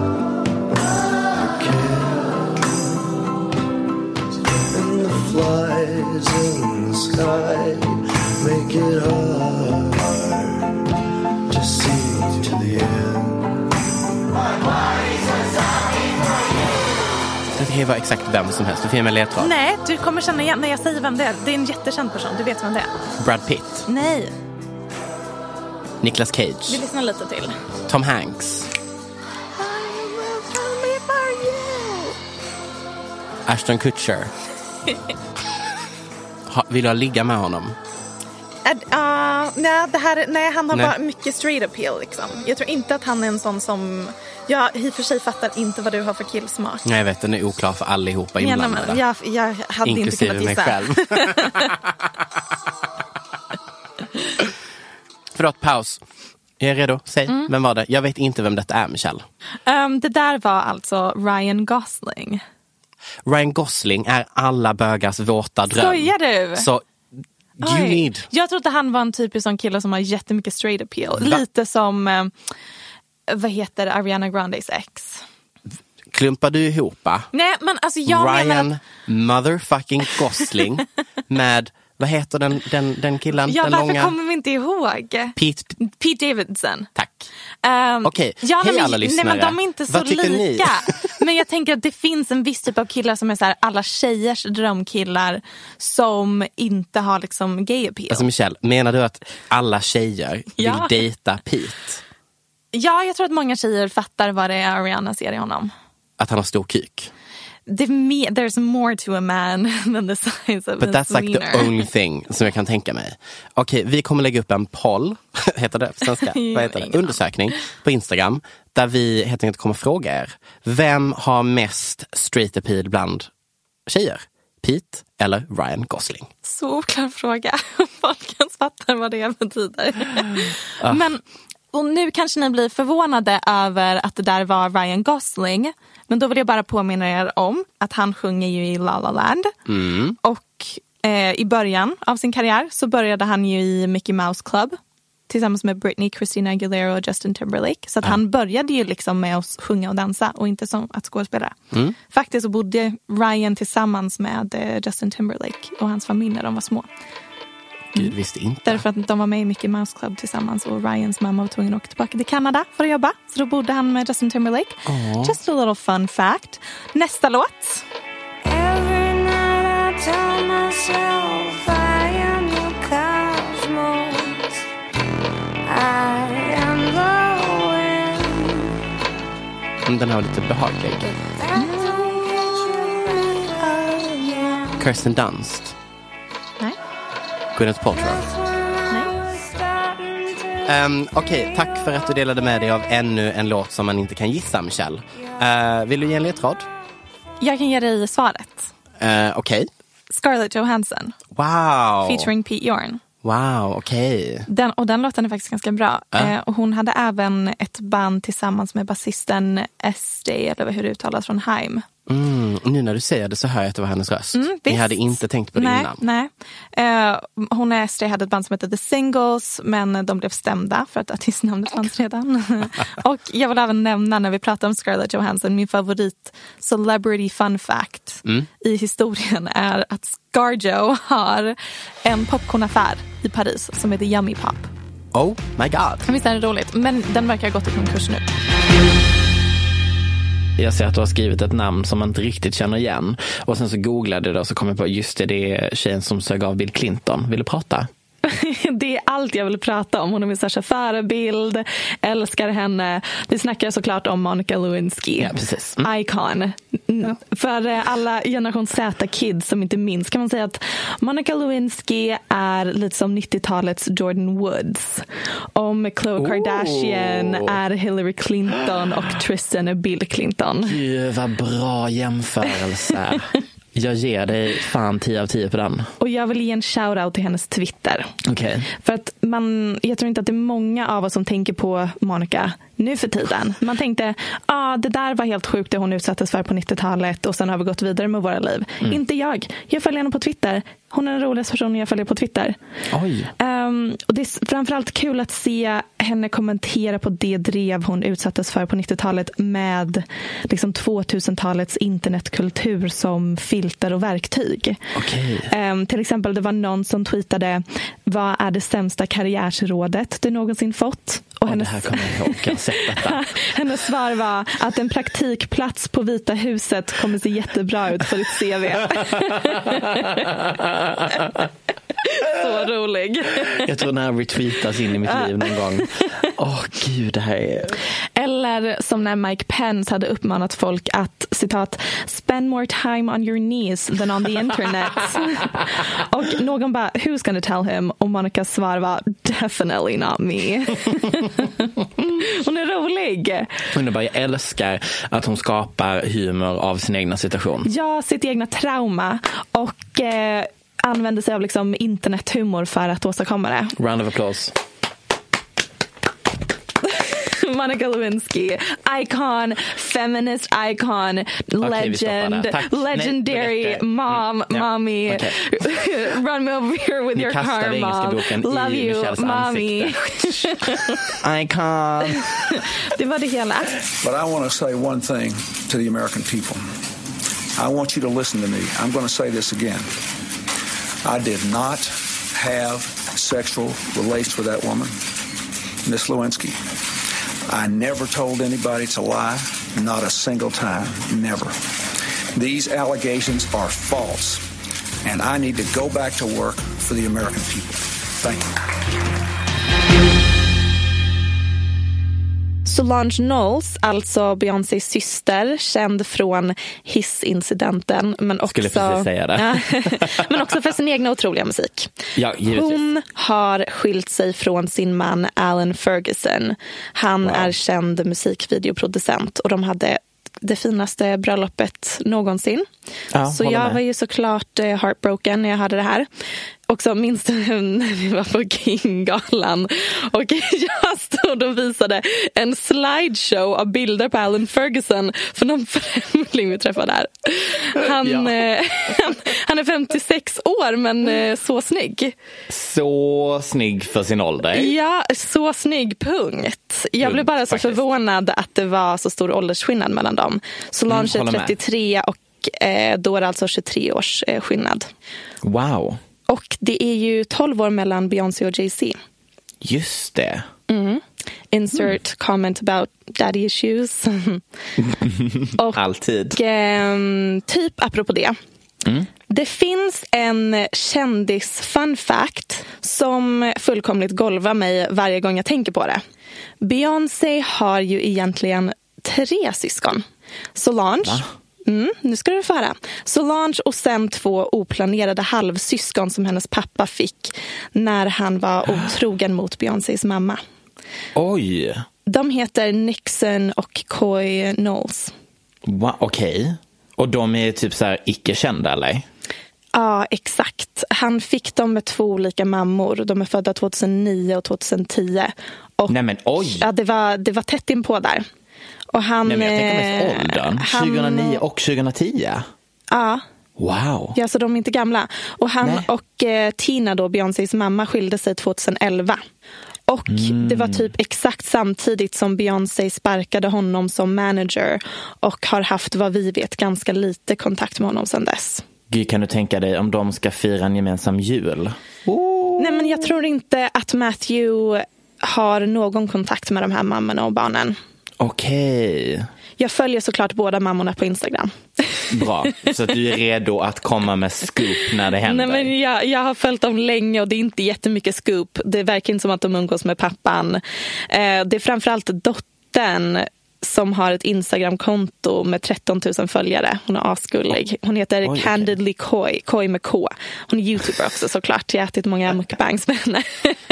Det kan vara exakt vem som helst. Du får ge mig ledtråd. Nej, du kommer känna igen när jag säger vem det är. Det är en jättekänd person, du vet vem det är. Brad Pitt. Nej. Nicolas Cage. Vi lyssnar lite till. Tom Hanks. Ashton Kutcher. Vill du ligga med honom? Nej, han har bara mycket straight appeal liksom. Jag tror inte att han är en sån som... Jag i och för sig fattar inte vad du har för killsmak. Nej, jag vet, den är oklar för allihopa inblandade. Jag hade inklusive inte kunnat gissa. Mig själv. Förlåt, paus. Jag är redo. Säg, vem var det? Jag vet inte vem detta är, Michelle. Det där var alltså Ryan Gosling. Ryan Gosling är alla bögars våta dröm. Skojar du? Så jag trodde han var en typisk sån kille som har jättemycket straight appeal. Lite som vad heter Ariana Grandes ex? Klumpar du ihop? Nej, men alltså jag Ryan motherfucking Gosling med, vad heter den killen? Ja, den varför långa... kommer vi inte ihåg? Pete Davidson. Tack. Okej, hej alla lyssnare. Nej, men de är inte så lika. Men jag tänker att det finns en viss typ av killar som är så här, alla tjejers drömkillar som inte har liksom gay appeal. Alltså Michelle, menar du att alla tjejer vill dejta Pete? Ja, jag tror att många tjejer fattar vad det är Ariana ser i honom. Att han har stor kuk. There's more to a man than the size of But his that's like the only thing som jag kan tänka mig. Okej, vi kommer lägga upp en poll, heter det på svenska? Vad heter det? Undersökning på Instagram, där vi helt enkelt kommer fråga er. Vem har mest straight appeal bland tjejer? Pitt eller Ryan Gosling? Så oklar fråga. Folk kan fatta vad det betyder. Men och nu kanske ni blir förvånade över att det där var Ryan Gosling. Men då vill jag bara påminna er om att han sjunger ju i La La Land. Och i början av sin karriär så började han ju i Mickey Mouse Club tillsammans med Britney, Christina Aguilera och Justin Timberlake. Så att han började ju liksom med att sjunga och dansa och inte som att skådespela. Faktiskt så bodde Ryan tillsammans med Justin Timberlake och hans familj när de var små. Gud, visste inte. Därför att de var med i Mickey Mouse Club tillsammans och Ryans mamma var tvungen att åka tillbaka till Kanada för att jobba. Så då bodde han med Justin Timberlake. Just a little fun fact. Nästa låt. Every night I tell myself I am the cosmos. I am the wind. Den här var lite behaglig. Kirsten Dunst. Nej. Gwyneth Paltrow. Okej, tack för att du delade med dig av ännu en låt som man inte kan gissa, Michelle. Vill du ge en ledtråd? Jag kan ge dig svaret. Okej. Scarlett Johansson. Wow. Featuring Pete Yorn. Wow, okej. Den låten är faktiskt ganska bra. Och hon hade även ett band tillsammans med basisten SD, eller hur det uttalas, från Haim. Nu när du säger det så hör jag att det var hennes röst. Ni visst. hade inte tänkt på det innan. Nej. Hon och SD hade ett band som heter The Singles, men de blev stämda för att artistnamnet fanns redan. Och jag vill även nämna, när vi pratar om Scarlett Johansson, min favorit celebrity fun fact i historien är att ScarJo har en popcornaffär i Paris som heter Yummy Pop. Oh my god. Visst är det roligt, men den verkar ha gått i konkurs nu. Jag ser att du har skrivit ett namn som man inte riktigt känner igen. Och sen så googlade jag och så kom jag på, just det är tjejen som sög av Bill Clinton. Vill du prata? Det är allt jag vill prata om. Hon är min största förebild. Älskar henne. Vi snackar såklart om Monica Lewinsky. Ja, precis. Icon. För alla generation Z-kids som inte minns kan man säga att Monica Lewinsky är lite som 90-talets Jordan Woods. Om Khloe Kardashian är Hillary Clinton och Tristan är Bill Clinton. Gud, vad bra jämförelse. Jag ger dig fan 10 av 10 på den. Och jag vill ge en shoutout till hennes Twitter. Okej. För att jag tror inte att det är många av oss som tänker på Monica nu för tiden. Man tänkte, det där var helt sjukt det hon utsattes för på 90-talet och sen har vi gått vidare med våra liv. Inte jag. Jag följer henne på Twitter. Hon är den roligaste personen jag följer på Twitter. Oj. Och det är framförallt kul att se henne kommentera på det drev hon utsattes för på 90-talet med liksom 2000-talets internetkultur som filter och verktyg. Okay. Till exempel det var någon som tweetade, vad är det sämsta karriärsrådet du någonsin fått? Och det här kommer jag ihåg, jag sett detta. Hennes svar var att en praktikplats på Vita huset kommer se jättebra ut för ditt CV. Så rolig. Jag tror den här retweetas in i mitt liv någon gång. Gud, det här är... Eller som när Mike Pence hade uppmanat folk att, citat, spend more time on your knees than on the internet. Och någon bara, who's gonna tell him? Och Monicas svar var, definitely not me. Hon är rolig. Underbar, jag älskar att hon skapar humor av sin egna situation. Ja, sitt egna trauma. Och använder sig av liksom internethumor för att åstadkomma det. Round of applause. Monica Lewinsky, icon, feminist icon, legend, legendary mom, mommy. Okay. Run me over here with your car, mom. Love you, mommy. Icon. Det var det hela. But I want to say one thing to the American people. I want you to listen to me. I'm going to say this again. I did not have sexual relations with that woman, Miss Lewinsky. I never told anybody to lie, not a single time, never. These allegations are false, and I need to go back to work for the American people. Thank you. Solange Knowles, alltså Beyoncés syster, känd från hissincidenten, men också, skulle precis säga det. Men också för sin egna otroliga musik. Ja, hon har skilt sig från sin man Alan Ferguson. Han är känd musikvideoproducent och de hade det finaste bröllopet någonsin. Ja, så håller jag med. var ju såklart heartbroken när jag hörde det här. Och så minns du när vi var på King-galan och jag stod och visade en slideshow av bilder på Alan Ferguson för någon främling vi träffade där. Han är 56 år men så snygg. Så snygg för sin ålder. Ja, så snygg, punkt. Jag blev bara så förvånad att det var så stor åldersskillnad mellan dem. Solange är 33 och då är det alltså 23 års skillnad. Wow. Och det är ju 12 år mellan Beyoncé och Jay-Z. Just det. Insert comment about daddy issues. Och, alltid. Typ apropå det. Det finns en kändis fun fact som fullkomligt golvar mig varje gång jag tänker på det. Beyoncé har ju egentligen 3 syskon. Solange. Nu ska du få höra. Solange och sen 2 oplanerade halvsyskon som hennes pappa fick när han var otrogen mot Beyoncés mamma. Oj. De heter Nixon och Coy Knowles. Wow, okej. Och de är typ så här icke-kända, eller? Ja, exakt. Han fick dem med 2 olika mammor. De är födda 2009 och 2010. Och nej men oj. Ja, det var tätt in på där. Och han, nej, men jag tänker mest åldern. 2009 och 2010. Ja. Wow. Ja, så de är inte gamla. Och han och Tina då, Beyoncés mamma, skilde sig 2011. Och det var typ exakt samtidigt som Beyoncé sparkade honom som manager och har haft, vad vi vet, ganska lite kontakt med honom sedan dess. Gud, kan du tänka dig om de ska fira en gemensam jul? Nej, men jag tror inte att Matthew har någon kontakt med de här mammorna och barnen. Okej. Jag följer såklart båda mammorna på Instagram. Bra, så att du är redo att komma med scoop när det händer. Nej, men jag har följt dem länge och det är inte jättemycket scoop. Det verkar inte som att de umgås med pappan. Det är framförallt dottern som har ett Instagram-konto med 13 000 följare. Hon är asgullig. Hon heter Candidly Coy, Coy med K. Hon är YouTuber också såklart. Jag har ätit många mukbangs med henne.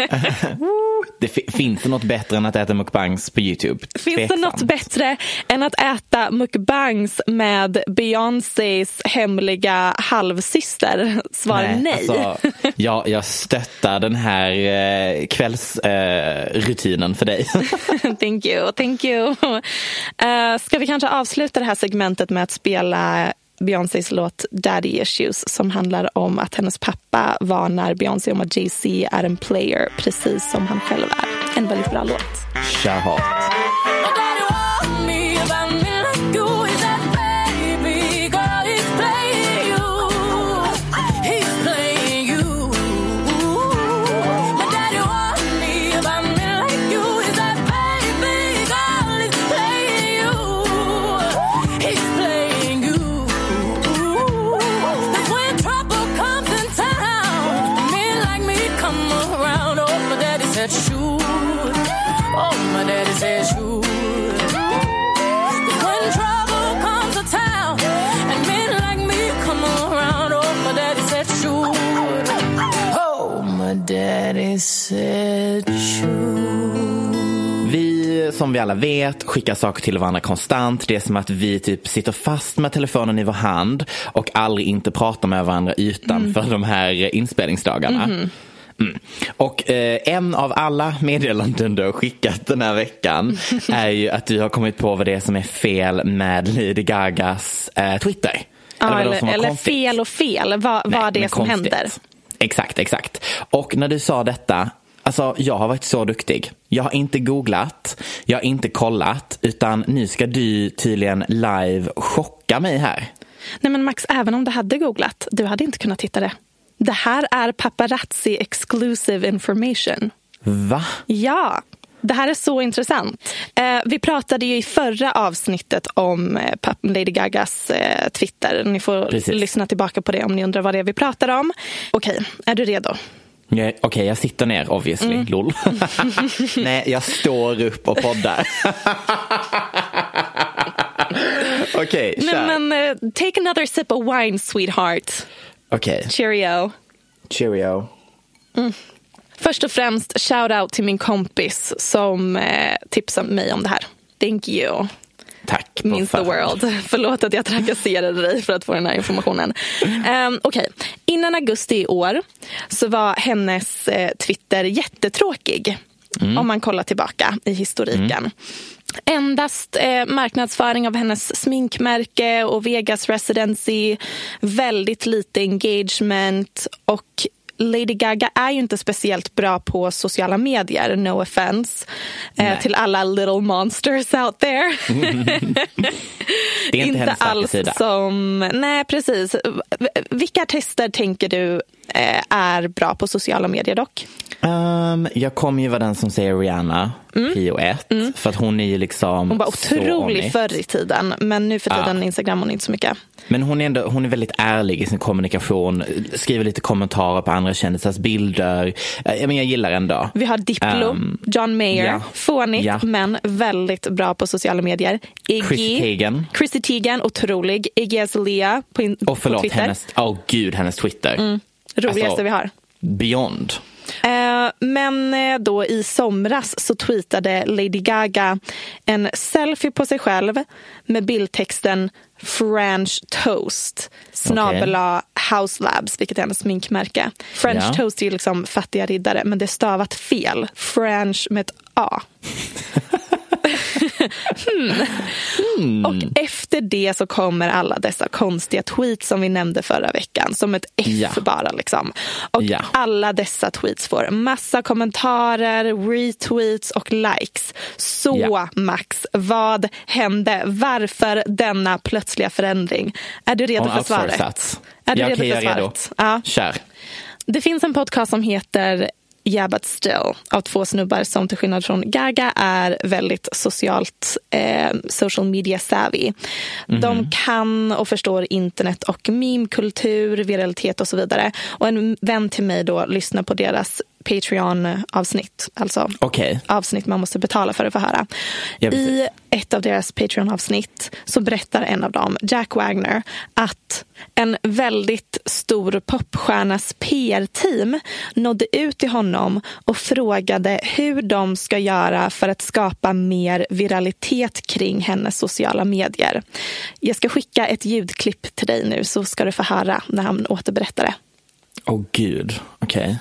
Finns det något bättre än att äta mukbangs på YouTube? Finns det något bättre än att äta mukbangs med Beyoncés hemliga halvsyster? Svar nej. Alltså, jag stöttar den här kvällsrutinen för dig. Thank you. Ska vi kanske avsluta det här segmentet med att spela Beyoncés låt Daddy Issues som handlar om att hennes pappa varnar Beyoncé om att Jay-Z är en player precis som han själv är. En väldigt bra låt. Kör hårt. Vi, som vi alla vet, skickar saker till varandra konstant. Det är som att vi typ sitter fast med telefonen i vår hand och aldrig inte pratar med varandra utanför de här inspelningsdagarna. Och en av alla meddelanden du har skickat den här veckan är ju att du har kommit på vad det är som är fel med Lady Gagas Twitter. Eller fel och fel. Vad det är som händer. Exakt. Och när du sa detta, alltså jag har varit så duktig. Jag har inte googlat, jag har inte kollat, utan nu ska du tydligen live chocka mig här. Nej men Max, även om du hade googlat, du hade inte kunnat hitta det. Det här är paparazzi exclusive information. Va? Ja, det här är så intressant. Vi pratade ju i förra avsnittet om Lady Gagas Twitter. Ni får lyssna tillbaka på det om ni undrar vad det är vi pratar om. Okej, är du redo? Okej, jag sitter ner obviously, lol. Nej, jag står upp och poddar. Okej, kör. Men take another sip of wine, sweetheart. Okej. Cheerio. Först och främst, shout out till min kompis som tipsade mig om det här. Thank you. Tack. Means the world. Förlåt att jag trakasserade dig för att få den här informationen. Okej. Innan augusti i år så var hennes Twitter jättetråkig. Om man kollar tillbaka i historiken. Endast marknadsföring av hennes sminkmärke och Vegas residency, väldigt lite engagement, och Lady Gaga är ju inte speciellt bra på sociala medier, no offense till alla little monsters out there. Det är inte hennes starka sida. Nej, precis. Vilka artister tänker du är bra på sociala medier dock? Jag kommer ju vara den som säger Rihanna, prio 1. För att hon är ju liksom... Hon var otrolig förr i tiden, men nu för tiden Instagram hon inte så mycket. Men hon är väldigt ärlig i sin kommunikation. Skriver lite kommentarer på andra kändisars bilder. Men jag gillar ändå. Vi har Diplo, John Mayer. Fånigt, men väldigt bra på sociala medier. Chrissy Teigen, otrolig. Iggy Azalea på Twitter. Hennes Twitter. Roligaste vi har. Beyond. Men då i somras så tweetade Lady Gaga en selfie på sig själv med bildtexten French Toast / House Labs, vilket är hennes sminkmärke. French Toast är ju liksom fattiga riddare, men det är stavat fel. French med ett A. Och efter det så kommer alla dessa konstiga tweets som vi nämnde förra veckan, som ett F bara liksom. Och alla dessa tweets får massa kommentarer, retweets och likes. Så Max, vad hände? Varför denna plötsliga förändring? Är du redo för svaret? Är du redo för svaret? Ja. Kör. Det finns en podcast som heter Yeah But Still av 2 snubbar som till skillnad från Gaga är väldigt social media savvy. De kan och förstår internet och meme-kultur, viralitet och så vidare. Och en vän till mig då lyssnar på deras Patreon-avsnitt. Alltså avsnitt man måste betala för att få höra. I ett av deras Patreon-avsnitt så berättar en av dem, Jack Wagner, att en väldigt stor popstjärnas PR-team nådde ut till honom och frågade hur de ska göra för att skapa mer viralitet kring hennes sociala medier. Jag ska skicka ett ljudklipp till dig nu så ska du få höra när han återberättar det. Gud, okej.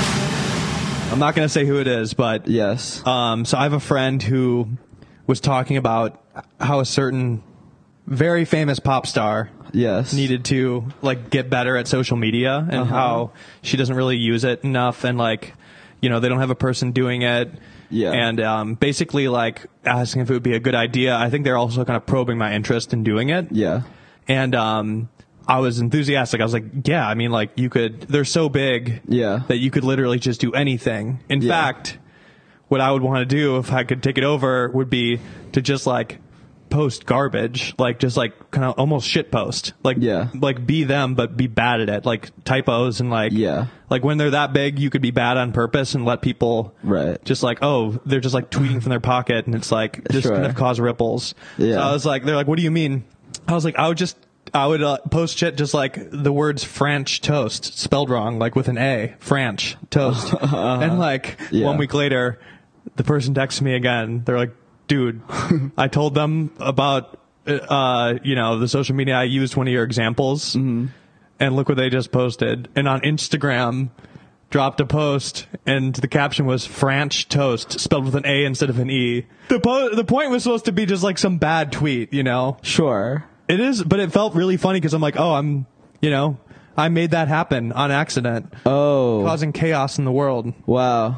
I'm not going to say who it is, but yes. So I have a friend who was talking about how a certain very famous pop star needed to get better at social media and how she doesn't really use it enough, and they don't have a person doing it. And basically asking if it would be a good idea. I think they're also kind of probing my interest in doing it. And I was enthusiastic. I was like, yeah, I mean, they're so big that you could literally just do anything. In fact, what I would want to do if I could take it over would be to just post garbage, kind of almost shit post, be them, but be bad at it, typos and when they're that big, you could be bad on purpose and let people just they're just tweeting from their pocket, and it's just kind of cause ripples. So I was they're what do you mean? I was I would post shit just the words French toast spelled wrong, with an A, French toast. And 1 week later, the person texts me again. They're dude, I told them about, the social media. I used one of your examples, and look what they just posted. And on Instagram, dropped a post, and the caption was French toast spelled with an A instead of an E. The point was supposed to be just some bad tweet, Sure. It is, but it felt really funny because I'm I made that happen on accident. Causing chaos in the world. Wow.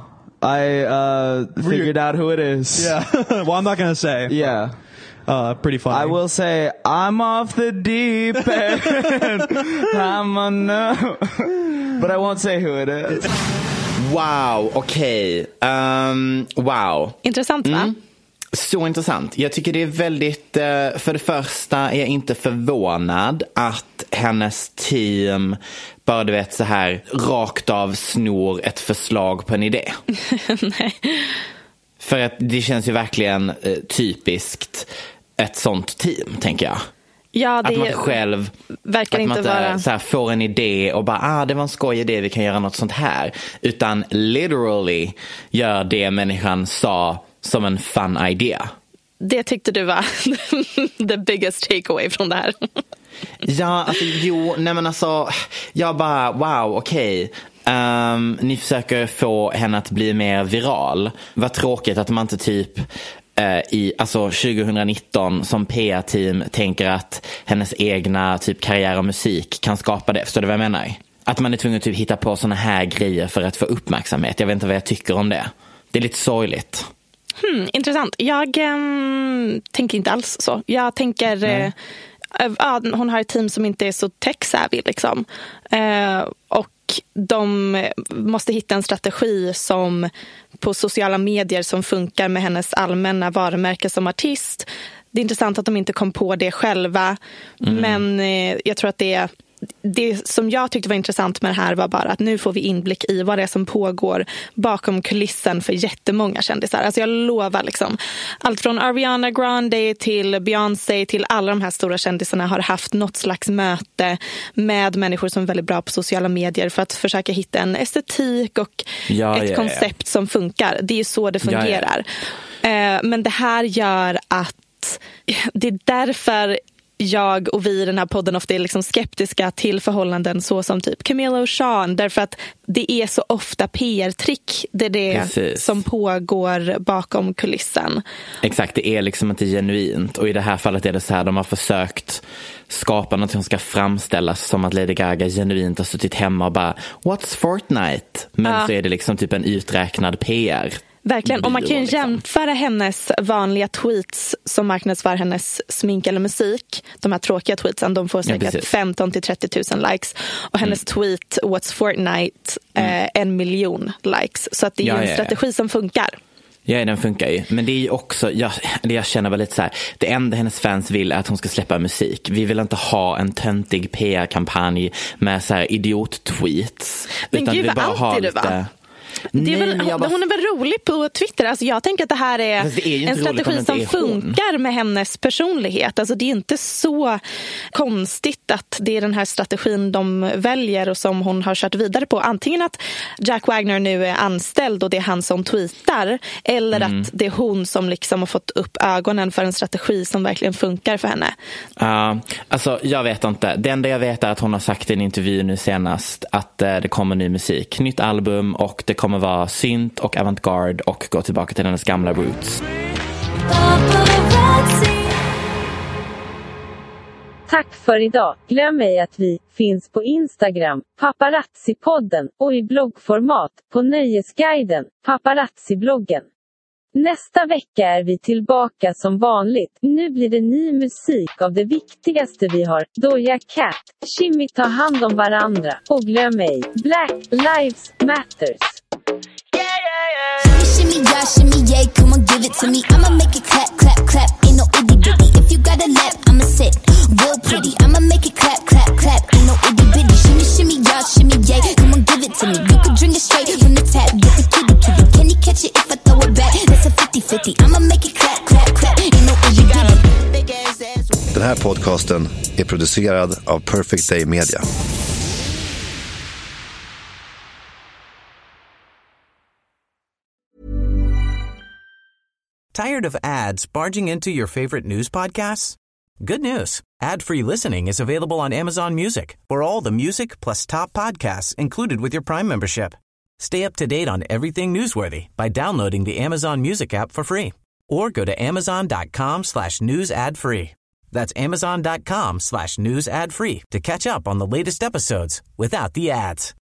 I figured out who it is. Yeah. Well, I'm not going to say. Yeah. Pretty funny. I will say, I'm off the deep end. I'm on no. But I won't say who it is. Wow, okej. Wow. Intressant, va? Så intressant. Jag tycker det är väldigt, för det första är jag inte förvånad att hennes team bara du vet så här rakt av snor ett förslag på en idé. Nej. För att det känns ju verkligen typiskt ett sånt team, tänker jag. Ja, det att man själv verkar att man inte vara så här, får en idé och bara det var en skoj idé, vi kan göra något sånt här, utan literally gör det människan sa som en fun idea. det tyckte du var the biggest takeaway från det här. Ja, alltså jag bara wow, okej. Ni försöker få henne att bli mer viral. Vad tråkigt att man inte typ alltså 2019 som PR-team tänker att hennes egna typ karriär och musik kan skapa det. Förstår du vad jag menar? Att man är tvungen att typ hitta på såna här grejer för att få uppmärksamhet. Jag vet inte vad jag tycker om det. Det är lite sorgligt. Intressant. Jag tänker inte alls så. Jag tänker hon har ett team som inte är så tech-savvy liksom. Och de måste hitta en strategi som på sociala medier som funkar med hennes allmänna varumärke som artist. Det är intressant att de inte kom på det själva. Men jag tror att det som jag tyckte var intressant med det här var bara att nu får vi inblick i vad det är som pågår bakom kulissen för jättemånga kändisar. Alltså jag lovar liksom, allt från Ariana Grande till Beyoncé till alla de här stora kändisarna har haft något slags möte med människor som är väldigt bra på sociala medier för att försöka hitta en estetik och ett koncept som funkar. Det är ju så det fungerar. Men det här gör att det är därför jag och vi i den här podden ofta är liksom skeptiska till förhållanden så som typ Camilla och Sean, därför att det är så ofta PR-trick det som pågår bakom kulissen. Exakt, det är liksom inte genuint, och i det här fallet är det så här, de har försökt skapa något som ska framställas som att Lady Gaga genuint har suttit hemma och bara What's Fortnite? Men så är det liksom typ en uträknad PR. Verkligen, och man kan ju jämföra hennes vanliga tweets som marknadsför hennes smink eller musik. De här tråkiga tweetsen, de får säkert 15 till 30 000 likes. Och hennes tweet, What's Fortnite, 1 miljon likes. Så att det är ju en strategi som funkar. Ja, den funkar ju. Men det är ju också, jag känner väl lite så här, det enda hennes fans vill är att hon ska släppa musik. Vi vill inte ha en töntig PR-kampanj med så här idiot-tweets. Men utan gud, vi bara har lite... Hon är väl rolig på Twitter. Alltså jag tänker att det här är en strategi som funkar med hennes personlighet. Alltså det är inte så konstigt att det är den här strategin de väljer och som hon har kört vidare på. Antingen att Jack Wagner nu är anställd och det är han som tweetar, eller att det är hon som liksom har fått upp ögonen för en strategi som verkligen funkar för henne. Alltså jag vet inte. Det enda jag vet är att hon har sagt i en intervju nu senast att det kommer ny musik, nytt album, och det kommer vara synt och avantgarde och gå tillbaka till hennes gamla roots. Tack för idag. Glöm ej att vi finns på Instagram, Paparazzi-podden, och i bloggformat på Nöjesguiden, Paparazzi-bloggen. Nästa vecka är vi tillbaka som vanligt. Nu blir det ny musik av det viktigaste vi har. Doja Cat, Shimmy, ta hand om varandra. Och glöm ej, Black Lives Matters. Shimmy, yeah, shimmy, yeah, come on, give it to me. I'ma make it clap, clap, clap, ain't no itty bitty. If you got a lap, I'ma sit real pretty. I'ma make it clap, clap, clap, ain't no itty bitty. Shimmy, shimmy, yeah, shimmy, yeah, come on, give it to me. You can drink it straight from the tap, get the kitty, kitty. Can you catch it if I throw it back? That's a 50-50. I'ma make it clap, clap, clap, ain't no itty bitty. Den här podcasten är producerad av Perfect Day Media. Tired of ads barging into your favorite news podcasts? Good news. Ad-free listening is available on Amazon Music for all the music plus top podcasts included with your Prime membership. Stay up to date on everything newsworthy by downloading the Amazon Music app for free or go to amazon.com/news ad free. That's amazon.com/news ad free to catch up on the latest episodes without the ads.